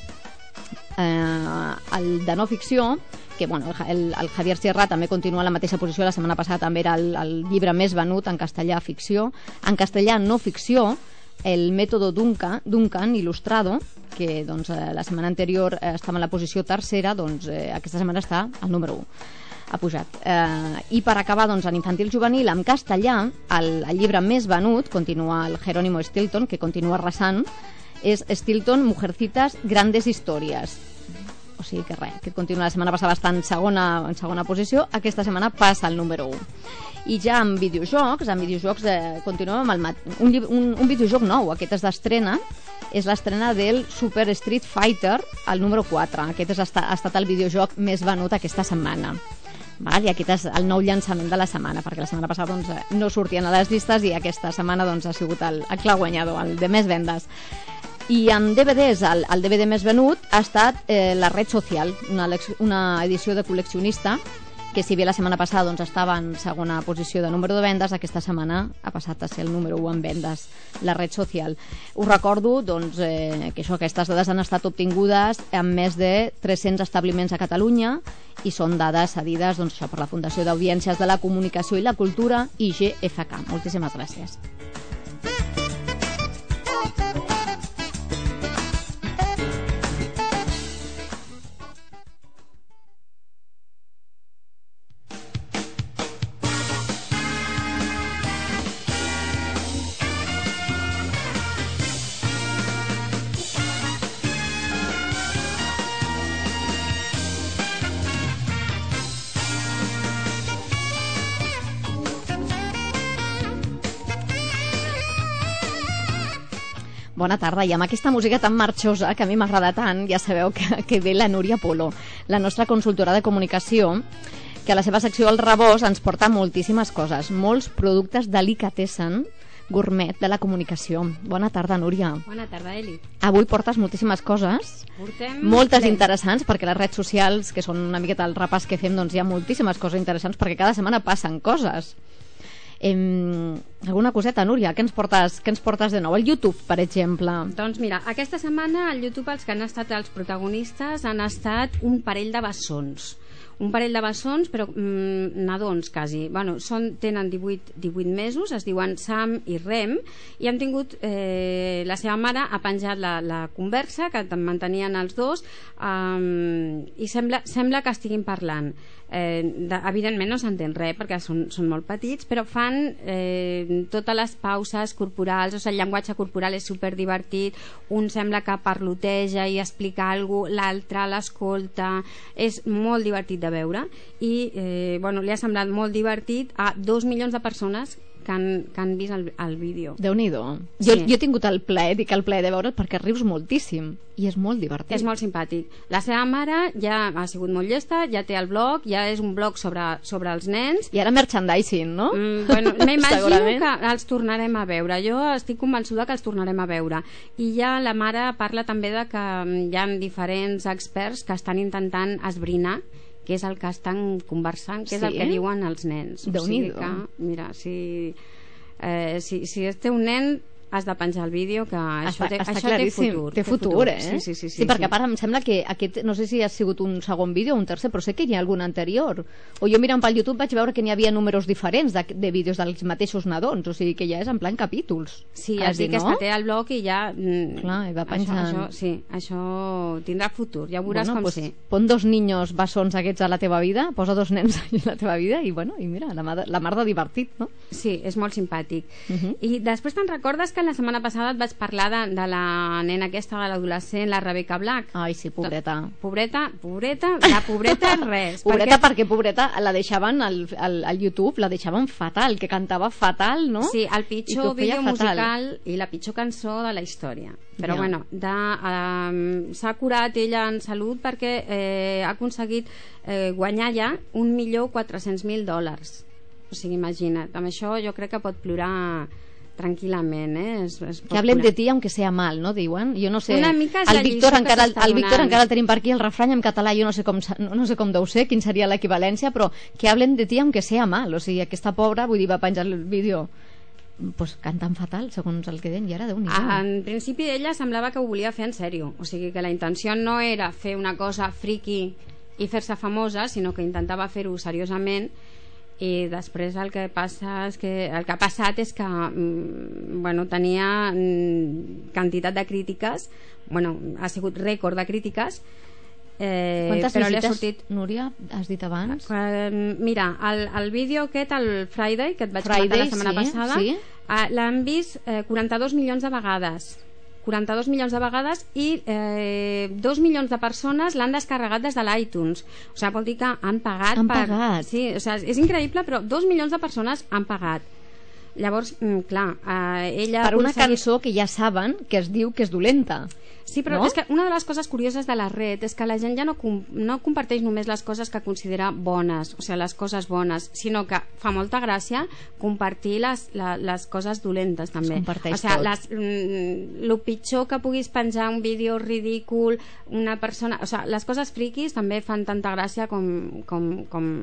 Eh, el de no ficció, que bueno, el, el Javier Sierra també continua en la mateixa posició, la setmana passada també era el, el llibre més venut en castellà ficció. En castellà no ficció, El método Duncan, Duncan il·lustrado, que doncs, la setmana anterior eh, estava en la posició tercera, doncs eh, aquesta setmana està al número u, ha pujat. Eh, I per acabar, doncs, en infantil juvenil, en castellà, el, el llibre més venut, continua el Jerónimo Stilton, que continua arrasant, és Stilton, Mujercitas, Grandes Historias. O sigui que res, que continua, la setmana passada està en segona, en segona posició, aquesta setmana passa al número u. I ja en videojocs, en videojocs eh, continuem amb el mat un, un, un videojoc nou, aquest és d'estrena, és l'estrena del Super Street Fighter, el número quatre. Aquest és, ha estat el videojoc més venut aquesta setmana. Val? I aquest és el nou llançament de la setmana, perquè la setmana passada doncs, no sortien a les llistes i aquesta setmana doncs, ha sigut el, el clar guanyador, el de més vendes. I en D V Ds, el, el D V D més venut ha estat eh, La red social, una, una edició de col·leccionista, que si bé la setmana passada doncs, estava en segona posició de número de vendes, aquesta setmana ha passat a ser el número u en vendes, La red social. Us recordo doncs, eh, que això, aquestes dades han estat obtingudes en més de tres-cents establiments a Catalunya i són dades cedides doncs, això, per la Fundació d'Audiències de la Comunicació i la Cultura i G F K. Moltíssimes gràcies. Bona tarda, i amb aquesta música tan marxosa que a mi m'agrada tant, ja sabeu que, que ve la Núria Polo, la nostra consultora de comunicació, que a la seva secció El Rebost ens porta moltíssimes coses, molts productes delicatessen gourmet de la comunicació. Bona tarda, Núria.
Bona tarda, Eli.
Avui portes moltíssimes coses,
Portem
moltes
plens.
interessants, perquè les redes socials, que són una miqueta el repàs que fem, doncs hi ha moltíssimes coses interessants, perquè cada setmana passen coses. Eh, alguna coseta, Núria? Què ens portes, què ens portes de nou? El YouTube, per exemple.
Doncs mira, aquesta setmana al YouTube els que han estat els protagonistes han estat un parell de bessons. Un parell de bessons, però mm, nadons quasi. Bueno, són, tenen divuit, divuit mesos, es diuen Sam i Rem, i han tingut, eh, la seva mare ha penjat la, la conversa que mantenien els dos, um, i sembla, sembla que estiguin parlant. Eh, de, evidentment no s'entén res perquè són, són molt petits, però fan eh, totes les pauses corporals, o sigui, el llenguatge corporal és superdivertit, un sembla que parloteja i explica alguna cosa, l'altre l'escolta, és molt divertit de veure i eh, bueno, li ha semblat molt divertit a dos milions de persones que han, que han vist el, el vídeo.
Déu-n'hi-do.
Sí.
Jo, jo he tingut el plaer, dic el plaer de veure'l perquè rius moltíssim i és molt divertit.
És molt simpàtic. La seva mare ja ha sigut molt llesta, ja té el blog, ja és un blog sobre, sobre els nens.
I ara merchandising, no?
Mm, bueno, m'imagino que els tornarem a veure. Jo estic convençuda que els tornarem a veure. I ja la mare parla també de que hi ha diferents experts que estan intentant esbrinar què és el que estan conversant, què és
Sí?
el que diuen els nens. O sigui
Déu-n'hi-do.
que, mira, si, eh, si, si té un nen, has de penjar el vídeo, que això,
Està,
té,
està
això té
claríssim.
futur.
Té futur, eh?
Sí, sí, sí, sí,
sí, perquè
sí.
a part em sembla que aquest, no sé si ha sigut un segon vídeo o un tercer, però sé que n'hi ha algun anterior. O jo mirant pel YouTube vaig veure que n'hi havia números diferents de, de vídeos dels mateixos nadons, o sigui que ja és en plan capítols.
Sí, ja
quasi,
dic que
no?
és que té el blog i ja... mm,
Clar, i va
això,
penjant.
això, sí, això tindrà futur, ja veuràs
Bueno,
com
pues,
sí.
pon dos niños bessons aquests a la teva vida, posa dos nens a la teva vida i, bueno, i mira, la mar de, la mar de divertit, no?
Sí, és molt simpàtic.
Uh -huh.
I després te'n recordes que la setmana passada et vaig parlar de, de la nena aquesta, de l'adolescent, la Rebecca Black?
Ai, sí, pobreta.
Pobreta, pobreta, la pobreta res.
Pobreta perquè, pobreta, la deixaven al, al, al YouTube, la deixaven fatal, que cantava fatal, no?
Sí, el
I que
pitjor
ho feia
vídeo
fatal.
musical i la pitjor cançó de la història. Però
Ja.
bueno, de, um, s'ha curat ella en salut perquè eh, ha aconseguit eh, guanyar ja un milió quatre-cents mil dòlars. O sigui, imagina't, amb això jo crec que pot plorar tranquil·lament, eh? Es, es pot
Que hablem
plorar.
de ti aunque sea mal, no? Diuen. Jo no sé.
Una mica és
el
la
Víctor
lliçó que
encara,
s'està
el Víctor
donant.
encara el tenim per aquí, el refrany en català jo no sé com, sa- no, no sé com deu ser, quin seria l'equivalència, però que hablen de ti aunque sea mal. O sigui, aquesta pobra, vull dir, va penjar el vídeo pues, cantant fatal, segons el que deien, i ara déu nhi
Ah, en principi ella semblava que ho volia fer en sèrio, o sigui que la intenció no era fer una cosa friki i fer-se famosa, sinó que intentava fer-ho seriosament, i després el que passa és que el que ha passat és que mm, bueno, tenia mm, quantitat de crítiques, bueno, ha sigut rècord de crítiques, eh,
Quantes
però li ha
visites,
sortit
Núria, has dit abans?
Eh, mira, el, el vídeo aquest, el Friday, que et vaig
Friday,
comentar la setmana
sí,
passada,
sí.
eh, l'han vist eh, quaranta-dos milions de vegades. quaranta-dos milions de vegades i eh, dos milions de persones l'han descarregat des de l'iTunes. O sigui, vol dir que han pagat.
Han
per...
pagat.
Sí, o sigui, és increïble, però dos milions de persones han pagat. Llavors, mm, clar, eh, ella...
Per
ha
una
aconseguit-
cançó que ja saben que es diu que és dolenta.
Sí, però
no?
és que una de les coses curioses de la red és que la gent ja no, com, no comparteix només les coses que considera bones, o sigui, les coses bones, sinó que fa molta gràcia compartir les, la, les coses dolentes també.
comparteix
o sigui,
tot.
les, mm, lo pitjor que puguis penjar un vídeo ridícul, una persona... O sigui, les coses friquis també fan tanta gràcia com, com, com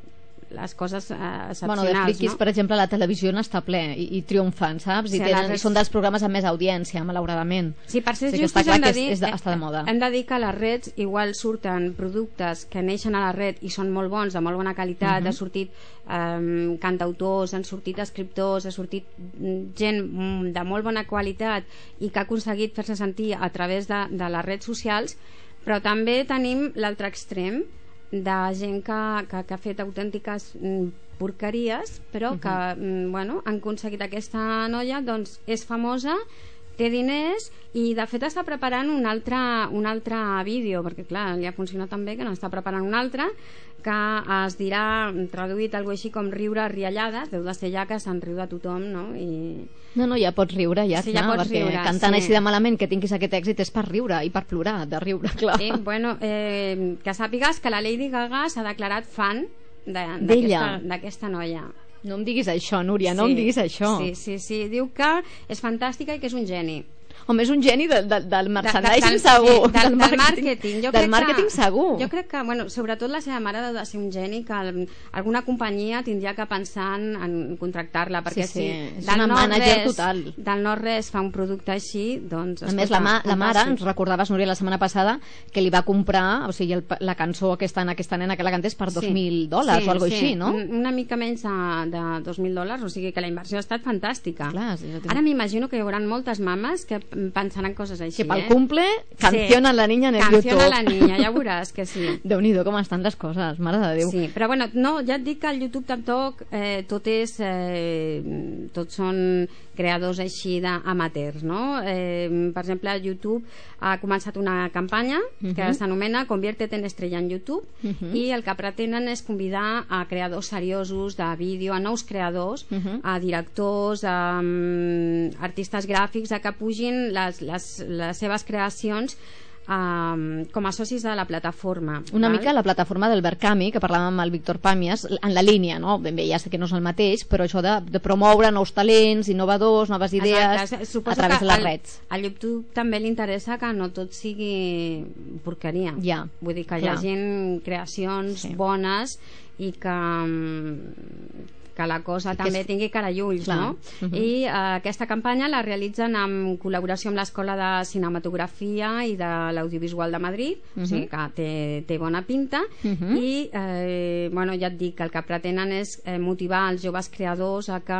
les coses eh, excepcionals,
Bueno, de friquis,
no?
per exemple, la televisió n'està ple i, i triomfant, saps? I
Sí,
tenen,
les-
són dels programes amb més audiència, malauradament.
Sí, per ser
O sigui que
justos
està clar
hem de
que és-
dir,
és de- està de moda.
hem de dir que a les reds igual surten productes que neixen a la red i són molt bons, de molt bona qualitat,
Mhm.
ha sortit um, cantautors, han sortit escriptors, ha sortit mm, gent mm, de molt bona qualitat i que ha aconseguit fer-se sentir a través de, de les redes socials, però també tenim l'altre extrem de gent que, que, que ha fet autèntiques mm, porqueries, però
Mhm.
que mm, bueno, han aconseguit aquesta noia, doncs és famosa, té diners i de fet està preparant un altre, un altre vídeo, perquè clar, li ha funcionat tan bé que n'està preparant un altre que es dirà, traduït alguna així com riure a riallades, deu de ser ja que se'n riu de tothom, no? I...
No, no, ja pots riure, ja,
Sí, ja
clar,
pots
perquè
riure,
cantant
sí.
així de malament que tinguis aquest èxit és per riure i per plorar, de riure, clar.
Eh, bueno, eh, que sàpigues que la Lady Gaga s'ha declarat fan de-
D'ella.
d'aquesta d'aquesta noia.
No em diguis això, Núria, no em diguis això.
Sí, sí, sí, diu que és fantàstica i que és un geni.
Home, és un geni de, de, del merchandising
del,
segur.
sí, del, del màrqueting. Jo
del
crec
màrqueting
que,
segur.
Jo crec que, bueno, sobretot la seva mare deu de ser un geni que el, alguna companyia tindria que pensar en, en contractar-la, perquè
Sí, sí,
si
és
del
una
no
mànager
res,
total.
del no res fa un producte així, doncs...
A més, la, ma, la mare,
fantàstic.
ens recordaves, Núria, la setmana passada, que li va comprar, o sigui, el, la cançó aquesta, aquesta nena que la cantés per dos mil dòlars o alguna així, no?
Un- Una mica menys de, de dos mil dòlars, o sigui que la inversió ha estat fantàstica.
Clar, sí, sí.
Ara m'imagino que hi haurà moltes mames que pensaran coses així.
Que pel
eh?
cumple canciona
Sí.
la niña en el
Canciona
YouTube.
la niña, ja veuràs que sí.
Déu-n'hi-do com estan les coses, mare de Déu.
Sí, però bueno, no, ja et dic que al YouTube tampoc eh, tot és eh, tots són creadors així d'amateurs, no? Eh, per exemple, YouTube ha començat una campanya que
Mhm.
s'anomena Conviértete en estrella en YouTube,
Mhm.
i el que pretenen és convidar a creadors seriosos de vídeo, a nous creadors,
Mhm.
a directors, a um, artistes gràfics, a que pugin les, les, les seves creacions uh, com a socis de la plataforma.
Una
val?
mica la plataforma del Verkami, que parlàvem amb el Víctor Pàmies, en la línia, no? Ben bé, ja sé que no és el mateix, però això de, de promoure nous talents, innovadors, noves idees,
Exacte.
a través de les
al,
reds.
A YouTube també li interessa que no tot sigui porqueria.
Ja.
Vull dir que
Clar.
hi hagi creacions sí. bones i que, que la cosa
Sí, que
també
és-
tingui cara i ulls,
Clar.
no?
Mhm.
I eh, aquesta campanya la realitzen en col·laboració amb l'Escola de Cinematografia i de l'Audiovisual de Madrid,
Mhm.
o sigui que té, té bona pinta,
Mhm.
i eh, bueno, ja et dic que el que pretenen és eh, motivar els joves creadors a que,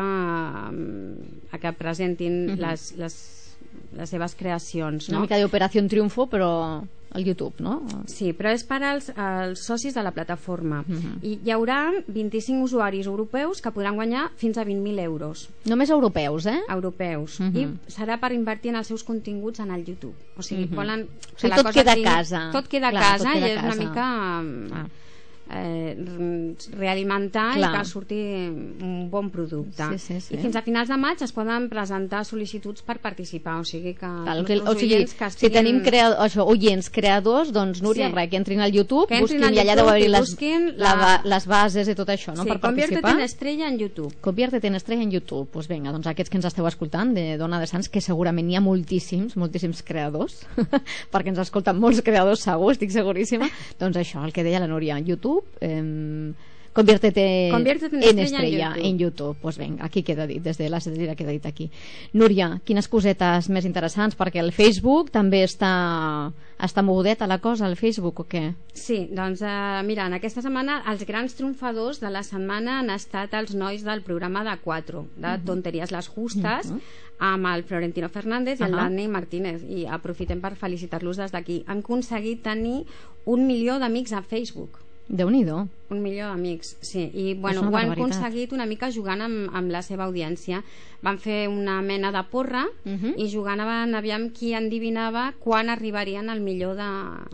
a que presentin
Mhm.
les, les, les seves creacions,
Una
no?
mica d'Operació Triunfo, però al YouTube, no?
Sí, però és per als, als socis de la plataforma.
Mhm.
I hi haurà vint-i-cinc usuaris europeus que podran guanyar fins a vint mil euros.
Només europeus, eh?
Europeus.
Mhm.
I serà per invertir en els seus continguts en el YouTube. O sigui,
Mhm.
volen...
O
que
sigui,
la
tot
cosa
queda a
tingui-
casa.
Tot queda
Clar,
a casa
tot queda
i
a
és
casa.
una mica... Eh, realimentar
Clar.
i que surti un bon producte.
Sí, sí, sí.
I fins a finals de maig es poden presentar sol·licituds per participar, o sigui que
Clar,
els
que, o
nostres
sigui,
oients que
si
estiguin-
tenim crea això, oients creadors, doncs Núria,
Sí.
res, que entrin al YouTube,
Que entrin
busquin
al
i allà
YouTube
deu haver
i
les,
busquin
la,
la-
ba- les bases i tot això, no?
Sí,
per
conviértete
participar.
en estrella en YouTube.
Conviértete en estrella en YouTube. Pues vinga, doncs aquests que ens esteu escoltant de Dona de Sants, que segurament hi ha moltíssims, moltíssims creadors, perquè ens escolten molts creadors segur, estic seguríssima. Doncs això, el que deia la Núria, YouTube, eh, conviértete,
Conviértete en
en
estrella
estrella
en YouTube.
en YouTube. Pues vinga, aquí queda dit, des de la Cedrera queda dit aquí. Núria, quines cosetes més interessants, perquè el Facebook també està, està mogudeta la cosa, el Facebook o què?
Sí, doncs eh, mira, en aquesta setmana els grans triomfadors de la setmana han estat els nois del programa de quatre, de
Mhm.
Tonteries les Justes,
Mhm.
amb el Florentino Fernández i el
Ahà.
Dani Martínez, i aprofitem per felicitar-los des d'aquí. Han aconseguit tenir un milió d'amics a Facebook.
Déu-n'hi-do.
Un milió d'amics, sí. I bueno,
una
ho han
barbaritat.
aconseguit una mica jugant amb, amb la seva audiència. Van fer una mena de porra
Mhm.
i jugaven aviam qui endivinava quan arribarien al milió de...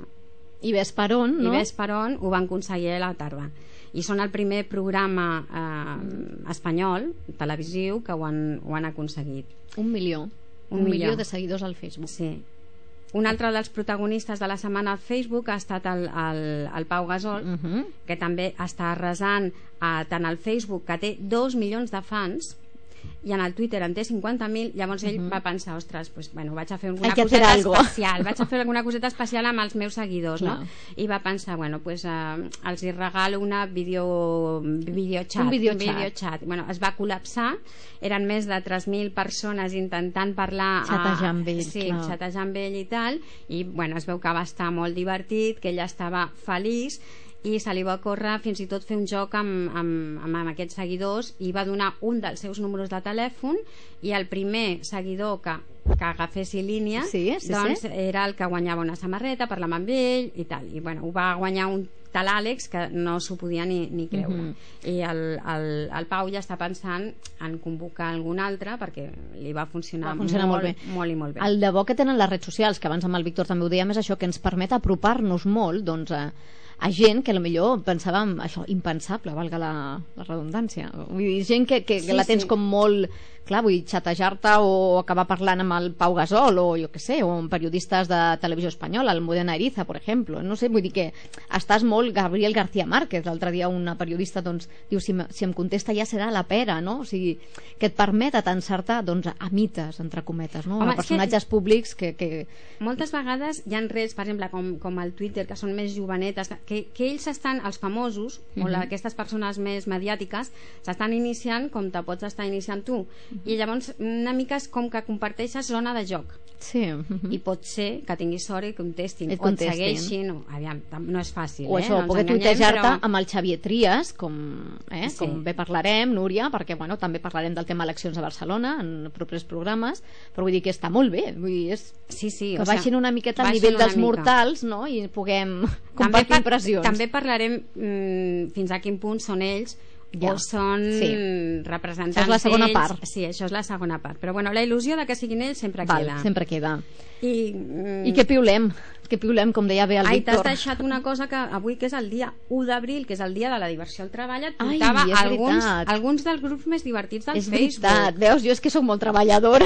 I ves per on, no?
I ves per on, ho van aconseguir a la tarda. I són el primer programa eh, espanyol, televisiu, que ho han, ho han aconseguit.
Un milió.
Un
Un, milió.
milió
de seguidors al Facebook.
Sí. Un altre dels protagonistes de la setmana al Facebook ha estat el, el, el Pau Gasol,
Uh -huh.
que també està arrasant eh, tant al Facebook, que té dos milions de fans, i en el Twitter en té cinquanta mil. Llavors ell
Mhm.
va pensar, ostres, pues, bueno, vaig a fer
Hay
alguna
que hacer
coseta
algo.
especial, vaig a fer alguna coseta especial amb els meus seguidors,
Clar.
no? I va pensar, bueno, pues, eh, els hi regalo una video, videochat,
Un videochat.
videochat. Bueno, es va col·lapsar, eren més de tres mil persones intentant parlar, a-
Xatejar amb ell,
sí,
clar.
xatejar amb ell i tal, i bueno, es veu que va estar molt divertit, que ella estava feliç, i se li va córrer fins i tot fer un joc amb, amb, amb, amb aquests seguidors, i va donar un dels seus números de telèfon, i el primer seguidor que, que agafessi línia,
Sí, sí,
doncs
sí.
era el que guanyava una samarreta, parlar amb ell i tal, i bueno, ho va guanyar un tal Àlex que no s'ho podia ni, ni creure.
Mhm.
I el, el, el Pau ja està pensant en convocar algun altre perquè li va funcionar,
Va funcionar molt bé.
molt i molt bé.
El de bo que tenen les redes socials, que abans amb el Víctor també ho dèiem, és això, que ens permet apropar-nos molt, doncs, a, a gent que potser pensàvem això, impensable, valga la, la redundància. Vull dir, gent que, que,
Sí,
que la tens
sí.
com molt... Clar, vull dir, xatejar-te o acabar parlant amb el Pau Gasol o jo què sé, o amb periodistes de televisió espanyola, el Modena Eriza, per exemple. No sé, vull dir que estàs molt... Gabriel García Márquez, l'altre dia una periodista doncs, diu, si, me, si em contesta ja serà la pera, no? O sigui, que et permet atançar-te doncs, a mites, entre cometes, no?
Home,
a
és que-
personatges públics que... que...
Moltes vegades hi ha redes, per exemple, com, com el Twitter, que són més jovenetes, que, que ells estan, els famosos, o
Mhm.
la, aquestes persones més mediàtiques, s'estan iniciant com te pots estar iniciant tu. I llavors una mica és com que comparteixes zona de joc.
Sí.
I pot ser que tinguis sort i contestin,
Et
o et
contestin.
segueixin, o, aviam, tam- no és fàcil,
O
eh?
això,
no ens
poder
enganyem,
tuitejar-te
però-
amb el Xavier Trias, com, eh,
Sí.
com bé parlarem, Núria, perquè bueno, també parlarem del tema eleccions a Barcelona en propers programes, però vull dir que està molt bé, vull dir, és
sí, sí,
que
o sigui,
baixin una miqueta al
baixin
nivell
una
dels
mica.
mortals, no?, i puguem
També,
compartir
par
impressions.
també parlarem mm, fins a quin punt són ells
Ja.
o són
Sí.
representants
Això és la segona
d'ells.
part.
Sí, això és la segona part. Però bueno, la il·lusió de que siguin ells sempre
Val,
queda.
sempre queda.
I, mm,
I que piulem, que piulem, com deia bé el
Ai, t'has
Víctor.
deixat una cosa que avui, que és el dia u d'abril, que és el dia de la diversió al treball, et
Ai,
portava
és
alguns,
veritat.
alguns dels grups més divertits del
És
Facebook.
veritat, veus, jo és que sóc molt treballadora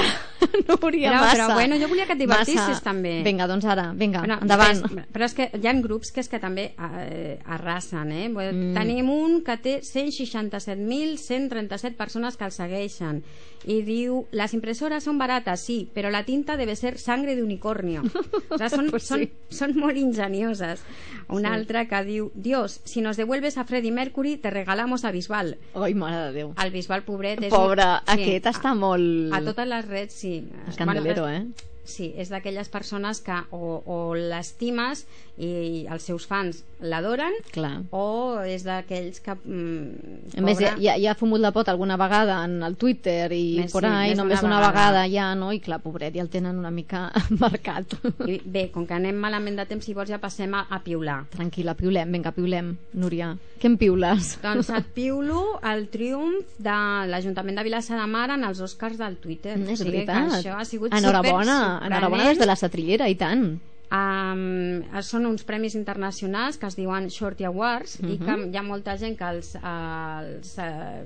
Núria,
però,
massa.
Però bueno, jo volia que et divertissis
Massa.
també.
Vinga, doncs ara, vinga,
Bueno,
endavant.
És, però és que hi ha grups que és que també eh, arrasen, eh?
Mm.
Tenim un que té cent seixanta-set mil cent trenta-set persones que el segueixen i diu, les impressores són barates, sí, però la tinta debe ser sangre de unicornio. O sea, són,
Pues sí.
són, són molt ingenioses. Un
Sí.
altre que diu, Dios, si nos devuelves a Freddie Mercury te regalamos a Bisbal.
Ai, mare de Déu.
El Bisbal, pobret, és
Pobre,
un- sí,
aquest està molt...
a totes les reds, sí.
Escandelero,
Bueno,
eh?
Sí, és d'aquelles persones que o, o l'estimes i els seus fans l'adoren,
Clar.
o és d'aquells que... Mm,
A més,
pobre,
ja, ja, ja ha fumut la pota alguna vegada en el Twitter i
Més,
por
sí,
ahí,
més
només
d'una
una vegada.
vegada.
ja, no? I clar, pobret, ja el tenen una mica marcat.
I bé, com que anem malament de temps, si vols ja passem a, a piular.
Tranquil·la, piulem, vinga, piulem. Núria, què em piules?
Doncs et piulo el triomf de l'Ajuntament de Vilassar de Mar en els Oscars del Twitter.
Mm, és
O sigui que
veritat.
això ha sigut
Enhorabona,
supersorprenent.
enhorabona des de la setrillera, i tant.
Um, són uns premis internacionals que es diuen Shorty Awards i que
Mhm.
hi ha molta gent que els, els, eh,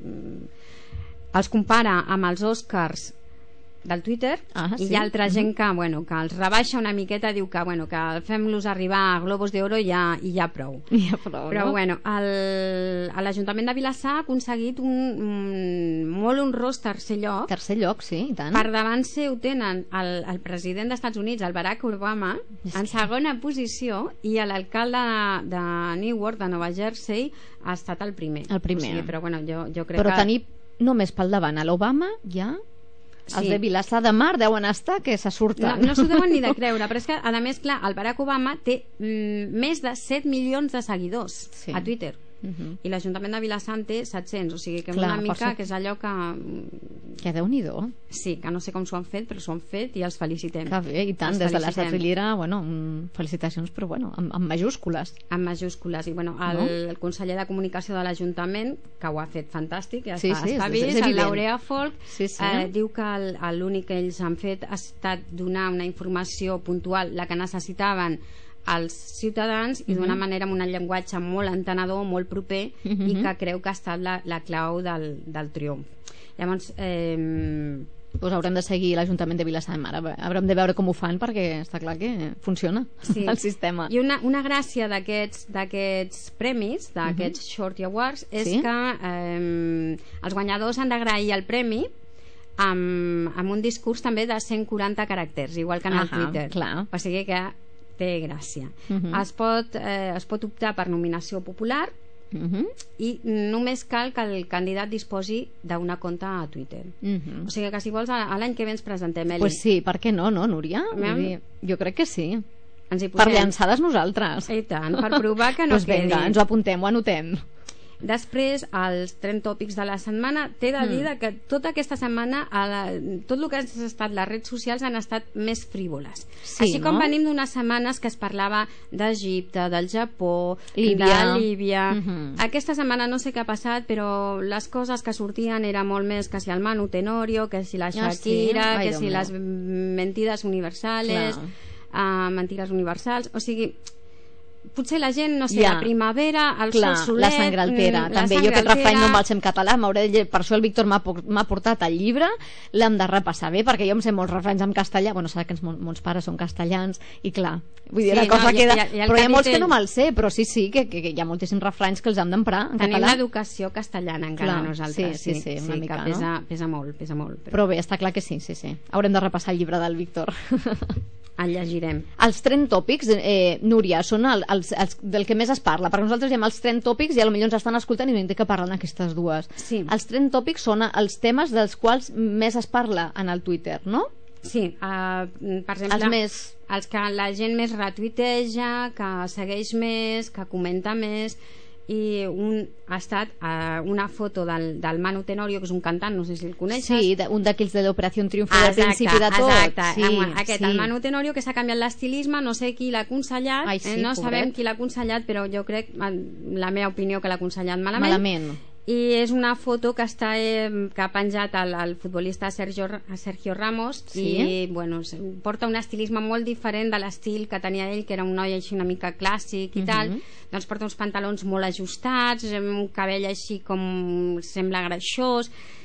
els compara amb els Oscars del Twitter,
Ah,
i
sí?
hi ha altra
Mhm.
gent que, bueno, que els rebaixa una miqueta, diu que, bueno, que fem-los arribar a Globos d'Oro i ja, i ja prou.
Ja prou,
Però
no?
bueno, el, l'Ajuntament de Vilassar ha aconseguit un, un molt honrós tercer lloc.
Tercer lloc, sí, i tant.
Per davant seu tenen el, el president dels Estats Units, el Barack Obama, en segona posició, i l'alcalde de, de Newark, de Nova Jersey, ha estat el primer.
El primer.
O sigui, però bueno, jo, jo crec
Però
que...
tenir només pel davant a l'Obama, ja...
Sí.
Els de Vilassar de Mar deuen estar que se
No,
surten.
no s'ho deuen ni de creure, però és que, a més, clar, el Barack Obama té mm, més de set milions de seguidors
Sí.
a Twitter.
Mhm.
I l'Ajuntament de Vilassar en té set-cents, o sigui que
Clar,
una
per
mica
sort.
que és allò que...
Que Déu-n'hi-do.
Sí, que no sé com s'ho han fet, però s'ho han fet i els felicitem.
Que bé, i tant,
Els
des de la
felicitem.
setrillera, bueno, mm, felicitacions, però bueno, amb, amb majúscules.
En majúscules. I bueno, el,
No?
el conseller de comunicació de l'Ajuntament, que ho ha fet fantàstic, ja
Sí,
està,
sí,
està
és-
vist,
és
el
evident.
Laurea Folk,
Sí, sí.
eh, diu que el- el- l'únic que ells han fet ha estat donar una informació puntual, la que necessitaven als ciutadans, i d'una
Mhm.
manera amb un llenguatge molt entenedor, molt proper,
Mhm.
i que creu que ha estat la, la clau del, del triomf. Llavors, eh,
Pues haurem de seguir l'Ajuntament de Vilassar de Mar. Haurem de veure com ho fan, perquè està clar que funciona
Sí.
el sistema.
I una, una gràcia d'aquests d'aquests premis, d'aquests Shorty Awards, és
Sí?
que eh, els guanyadors han d'agrair el premi amb, amb un discurs també de cent quaranta caràcters, igual que en el
Ahà,
Twitter.
clar.
O sigui que té gràcia.
Mhm.
es, pot, eh, es pot optar per nominació popular,
Mhm.
i només cal que el candidat disposi d'una compta a Twitter.
Mhm.
O sigui que si vols a, a l'any que ve ens presentem, Eli.
Pues sí, per què no, no, Núria? Vull
Aviam.
dir, jo crec que sí.
Ens hi
Per
posem.
llançades nosaltres.
I tant, per provar que no
pues
quedi.
vinga, ens ho apuntem, ho anotem.
Després, els trend tòpics de la setmana, t'he de dir
Mm.
que tota aquesta setmana a la, tot el que han estat les redes socials han estat més frívoles.
Sí,
Així com
no?
venim d'unes setmanes que es parlava d'Egipte, del Japó,
Líbia.
de Líbia.
Mhm.
Aquesta setmana no sé què ha passat, però les coses que sortien eren molt més que si el Manu Tenorio, que si la
Ah, sí?
Shakira,
Ai,
que
Déu
si
meu.
les mentides universales,
Clar.
uh, mentides universals, o sigui, potser la gent, no sé,
Ja.
la primavera, el
Clar,
sol solet...
la sangraltera,
mm, la
també. Jo aquest
sangraltera.
refrany no me'l sé en català, m'hauré de llegir. Per això el Víctor m'ha por- m'ha portat el llibre, l'hem de repassar bé, perquè jo em sé molts refranys en castellà, bueno, saps que els mon- mons pares són castellans, i clar, vull dir,
Sí,
la cosa
no, i-
queda...
i- i el
però hi ha molts que
capítol-
no me'l sé, però sí, sí, que, que, que hi ha moltíssims refranys que els hem d'emprar en
Tenim
català.
l'educació castellana encara
Clar,
nosaltres.
sí, sí, sí, una mica,
que pesa,
no?
pesa molt, pesa molt. Però
Però bé, està clar que sí, sí, sí. Haurem de repassar el llibre del Víctor.
el llegirem.
Els trend tòpics, eh, Núria, són el, els, els, del que més es parla, perquè nosaltres hi ha els trend tòpics i a lo millor ens estan escoltant i no entenc que parlen aquestes dues.
Sí.
Els trend tòpics són els temes dels quals més es parla en el Twitter, no?
Sí, uh, per exemple...
Els més...
Els que la gent més retuiteja, que segueix més, que comenta més, i un, ha estat uh, una foto del, del Manu Tenorio, que és un cantant, no sé si el coneixes.
Sí, de, un d'aquells de l'Operació Triunfo
Ah,
del principi de tot.
Exacte,
Sí,
amb aquest,
sí.
el Manu Tenorio, que s'ha canviat l'estilisme, no sé qui l'ha aconsellat,
Ai, sí,
eh, no
pobret.
sabem qui l'ha aconsellat, però jo crec, la meva opinió, que l'ha aconsellat malament.
Malament.
I és una foto que està eh, que ha penjat el, el futbolista Sergio, Sergio Ramos,
Sí.
i bueno, porta un estilisme molt diferent de l'estil que tenia ell, que era un noi així una mica clàssic i
Mhm.
tal. Doncs porta uns pantalons molt ajustats, un cabell així com sembla greixós,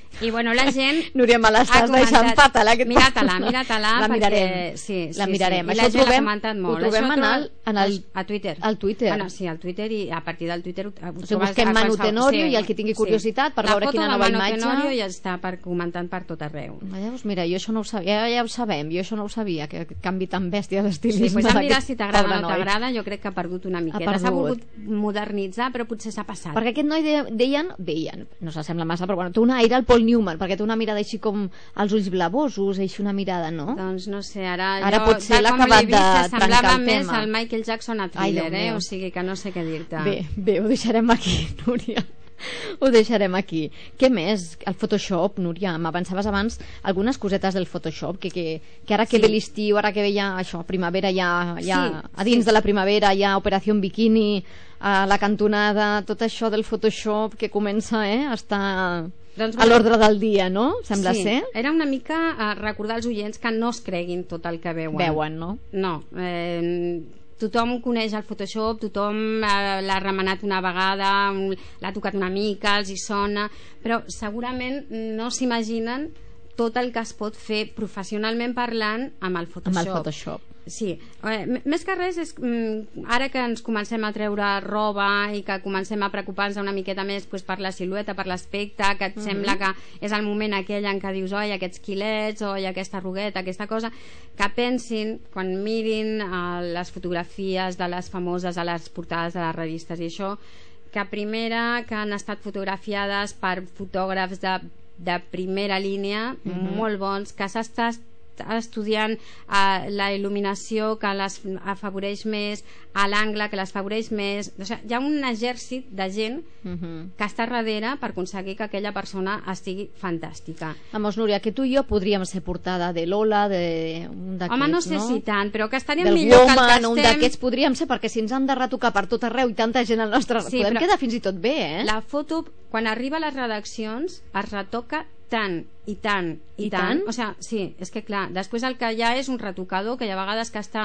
I bueno, la gent...
Núria, me l'estàs deixant fatal, aquest
Mira-te-la, mira-te-la,
la mirarem.
perquè... Sí, sí,
la mirarem.
Sí. I
Això
la gent
trobem,
l'ha comentat molt.
ho trobem en el, en el,
a Twitter.
Al Twitter.
Bueno, sí, al Twitter, i a partir del Twitter... Ho
o sigui, busquem Manu Tenorio sí, i el que tingui curiositat per veure quina nova imatge...
La foto de Manu Tenorio ja està per, comentant per tot arreu.
Llavors, mira, jo això no ho sabia, ja, ja ho sabem, jo això no ho sabia, que aquest canvi tan bèstia d'estilisme...
Sí, pues em diràs si t'agrada o no t'agrada, jo crec que ha perdut una miqueta. S'ha volgut modernitzar, però potser s'ha passat.
Perquè aquest noi de, deien, deien, no s'assembla massa, però bueno, té un aire al Paul Newman, perquè té una mirada així com els ulls blavosos, així una mirada, no?
Doncs no sé, ara,
ara
jo,
potser l'ha acabat de
semblava
el
més
tema.
al Michael Jackson a Thriller, Ai, eh? O sigui que no sé què dir-te.
Bé, bé, ho deixarem aquí, Núria. Ho deixarem aquí. Què més? El Photoshop, Núria, m'avançaves abans algunes cosetes del Photoshop, que, que, que ara que sí. ve l'estiu, ara que ve ja això, primavera, ja, ja sí, a dins sí. de la primavera hi ha Operació Bikini, a la cantonada, tot això del Photoshop que comença eh, a estar... Doncs, a l'ordre del dia, no? Sembla
sí,
ser.
Era una mica uh, recordar als oients que no es creguin tot el que veuen.
Veuen, no?
No. Eh, tothom coneix el Photoshop, tothom uh, l'ha remenat una vegada, un, l'ha tocat una mica, els hi sona, però segurament no s'imaginen tot el que es pot fer professionalment parlant amb el Photoshop.
Amb el Photoshop.
Sí, eh, més que res és, mm, ara que ens comencem a treure roba i que comencem a preocupar-nos una miqueta més pues, per la silueta, per l'aspecte, que et mm-hmm. sembla que és el moment aquell en què dius oi, aquests quilets, oi, aquesta arrugueta, aquesta cosa, que pensin, quan mirin eh, les fotografies de les famoses a les portades de les revistes i això, que primera que han estat fotografiades per fotògrafs de, de primera línia, mm-hmm. molt bons, que s'ha estat estudiant uh, la il·luminació que les afavoreix més, a l'angle que les afavoreix més, o sigui, hi ha un exèrcit de gent uh-huh. que està darrere per aconseguir que aquella persona estigui fantàstica.
Vamos, Núria, que tu i jo podríem ser portada de Lola, de un d'aquests,
home, no sé no? si tant, però que estaríem
del
millor
Woman,
que el que estem...
un d'aquests podríem ser, perquè si ens han de retocar per tot arreu i tanta gent al nostre... Sí, podem quedar fins i tot bé, eh?
La foto, quan arriba a les redaccions, es retoca tant i tant i,
I
tant,
tant?
o sigui, sí, és que clar, després el que hi ha és un retocador que hi ha vegades que està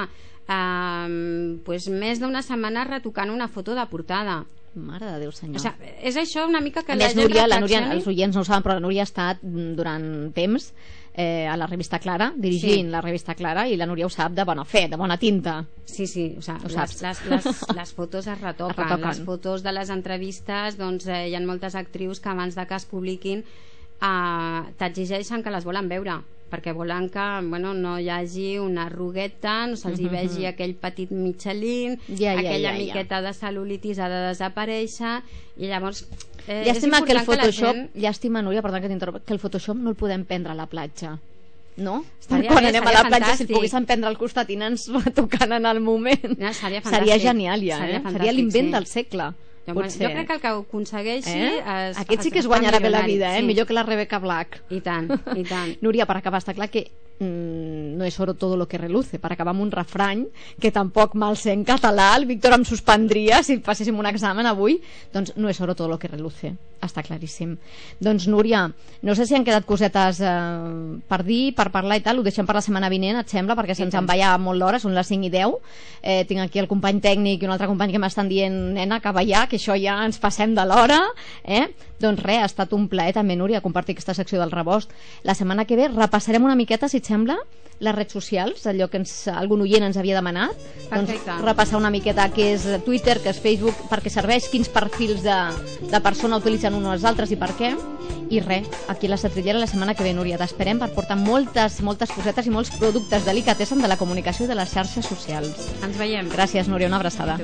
eh, pues, més d'una setmana retocant una foto de portada.
Mare de Déu, senyor.
O sigui, és això una mica que
a
la
més,
gent
Núria, la Núria,
reflexioni...
els oients no ho saben, però la Núria ha estat durant temps eh, a la revista Clara, dirigint sí. la revista Clara, i la Núria ho sap de bona fe, de bona tinta.
Sí, sí, o sigui,
ho
les,
saps.
Les, les, les fotos es retoquen. es retoquen. Les fotos de les entrevistes, doncs eh, hi ha moltes actrius que abans de que es publiquin Uh, t'exigeixen que les volen veure perquè volen que bueno, no hi hagi una arrugueta, no se'ls hi vegi uh-huh. aquell petit Michelin,
ja, ja,
aquella
ja, ja.
miqueta de cel·lulitis ha de desaparèixer i llavors eh,
llàstima
és
que el Photoshop,
que la gent...
llàstima Núria, perdó que t'interromp, que el Photoshop no el podem prendre a la platja, no?
Estaria
quan
bé,
anem a la platja
fantàstic.
si et poguessin prendre al costat i anar-nos retocant en el moment
no, seria,
seria genial ja,
seria,
eh? seria l'invent
sí.
del segle.
Jo, jo crec que el que ho aconsegueixi
eh?
es,
aquest sí que es
es
guanyarà bé la vida, eh?
sí.
millor que la Rebecca Black.
I tant, i tant.
Núria, per acabar, està clar que mm, no és oro todo lo que reluce, per acabar amb un refrany que tampoc mal sé en català, el Víctor em suspendria si passéssim un examen avui, doncs no és oro todo lo que reluce, està claríssim. Doncs Núria, no sé si han quedat cosetes eh, per dir, per parlar i tal, ho deixem per la setmana vinent, et sembla, perquè se'ns en va ja molt l'hora, són les cinc i deu, eh, tinc aquí el company tècnic i un altre company que m'estan dient, nena, acaba ja, que això ja ens passem de l'hora, eh? Doncs res, ha estat un plaer també, Núria, compartir aquesta secció del Rebost. La setmana que ve repassarem una miqueta, si et sembla, les redes socials, allò que ens, algun oient ens havia demanat.
Perfecte.
Doncs repassar una miqueta què és Twitter, què és Facebook, per què serveix, quins perfils de, de persona utilitzen uns o els altres i per què. I res, aquí a la Setrillera la setmana que ve, Núria, t'esperem per portar moltes, moltes cosetes i molts productes delicatessen de la comunicació i de les xarxes socials.
Ens veiem.
Gràcies, Núria, una abraçada.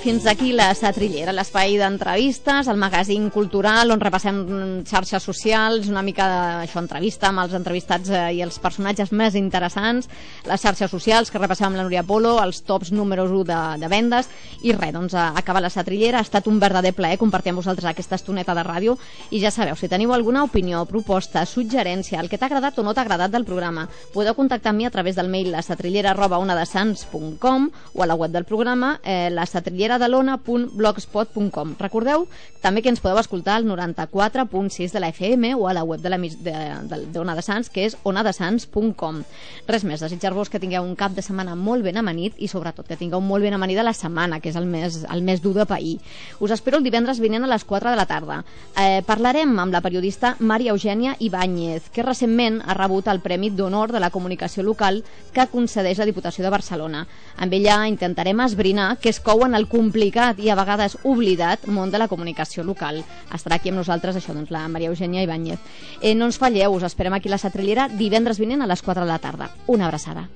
fins aquí la Setrillera, l'espai d'entrevistes, el magazín cultural on repassem xarxes socials, una mica d'això, entrevista amb els entrevistats eh, i els personatges més interessants, les xarxes socials que repassem amb la Núria Polo, els tops números u de, de vendes, i res, doncs acaba la Setrillera. Ha estat un verdader plaer compartir amb vosaltres aquesta estoneta de ràdio, i ja sabeu, si teniu alguna opinió, proposta, suggerència, el que t'ha agradat o no t'ha agradat del programa, podeu contactar amb mi a través del mail lasetrillera arroba onadesans punt com o a la web del programa eh, lasetrilleradalona punt blogspot punt com. Recordeu també que ens podeu escoltar al noranta-quatre punt sis de la F M o a la web de l'Ona de Sants, que és onadesans punt com. Res més, desitjar-vos que tingueu un cap de setmana molt ben amanit i sobretot que tingueu molt ben amanida la setmana, que és el més, el més dur de pair. Us espero el divendres vinent a les quatre de la tarda. Eh, parlarem amb la periodista Maria Eugènia Ibáñez, que recentment ha rebut el Premi d'Honor de la Comunicació Local que concedeix la Diputació de Barcelona. Amb ella intentarem esbrinar què es cou en el complicat i a vegades oblidat món de la comunicació local. Estarà aquí amb nosaltres, això, doncs, la Maria Eugènia Ibáñez. Eh, no ens falleu, us esperem aquí a la Setrillera divendres vinent a les quatre de la tarda. Una abraçada.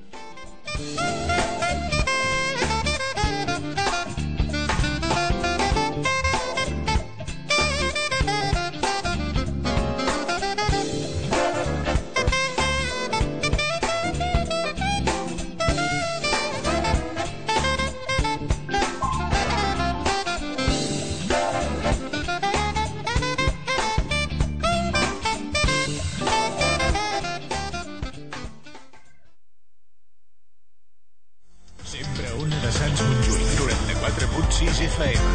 F M.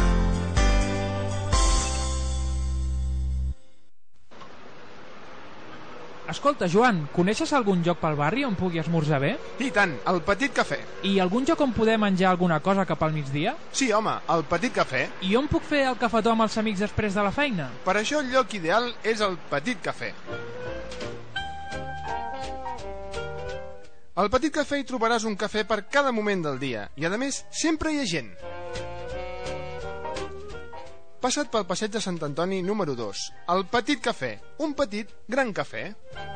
Escolta, Joan, coneixes algun lloc pel barri on pugui esmorzar bé?
I tant, el Petit Cafè.
I algun lloc on poder menjar alguna cosa cap al migdia?
Sí, home, el Petit Cafè.
I on puc fer el cafetó amb els amics després de la feina?
Per això el lloc ideal és el Petit Cafè. Al Petit Cafè hi trobaràs un cafè per cada moment del dia i, a més, sempre hi ha gent. Passa't pel passeig de Sant Antoni número dos. El Petit Cafè. Un petit, gran cafè.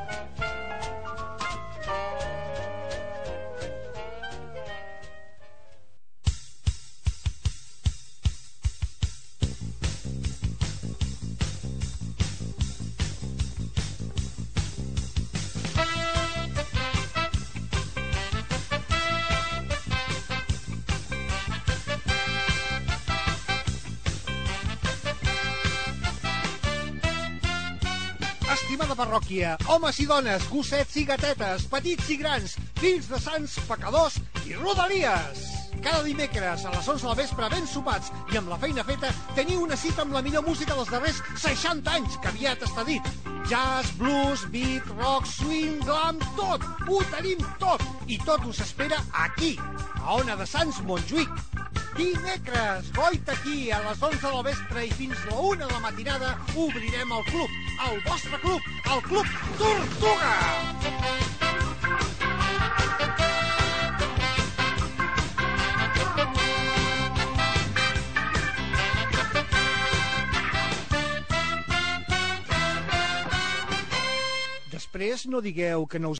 Estimada parròquia, homes i dones, gossets i gatetes, petits i grans, fills de sants, pecadors i rodalies. Cada dimecres a les onze del vespre, ben sopats i amb la feina feta, teniu una cita amb la millor música dels darrers seixanta anys, que aviat està dit. Jazz, blues, beat, rock, swing, glam, tot, ho tenim tot. I tot us espera aquí, a Ona de Sants, Montjuïc. Dimecres, goita aquí, a les onze del vespre i fins a la una de la matinada, obrirem el club, el vostre club, el Club Tortuga! Després no digueu que no us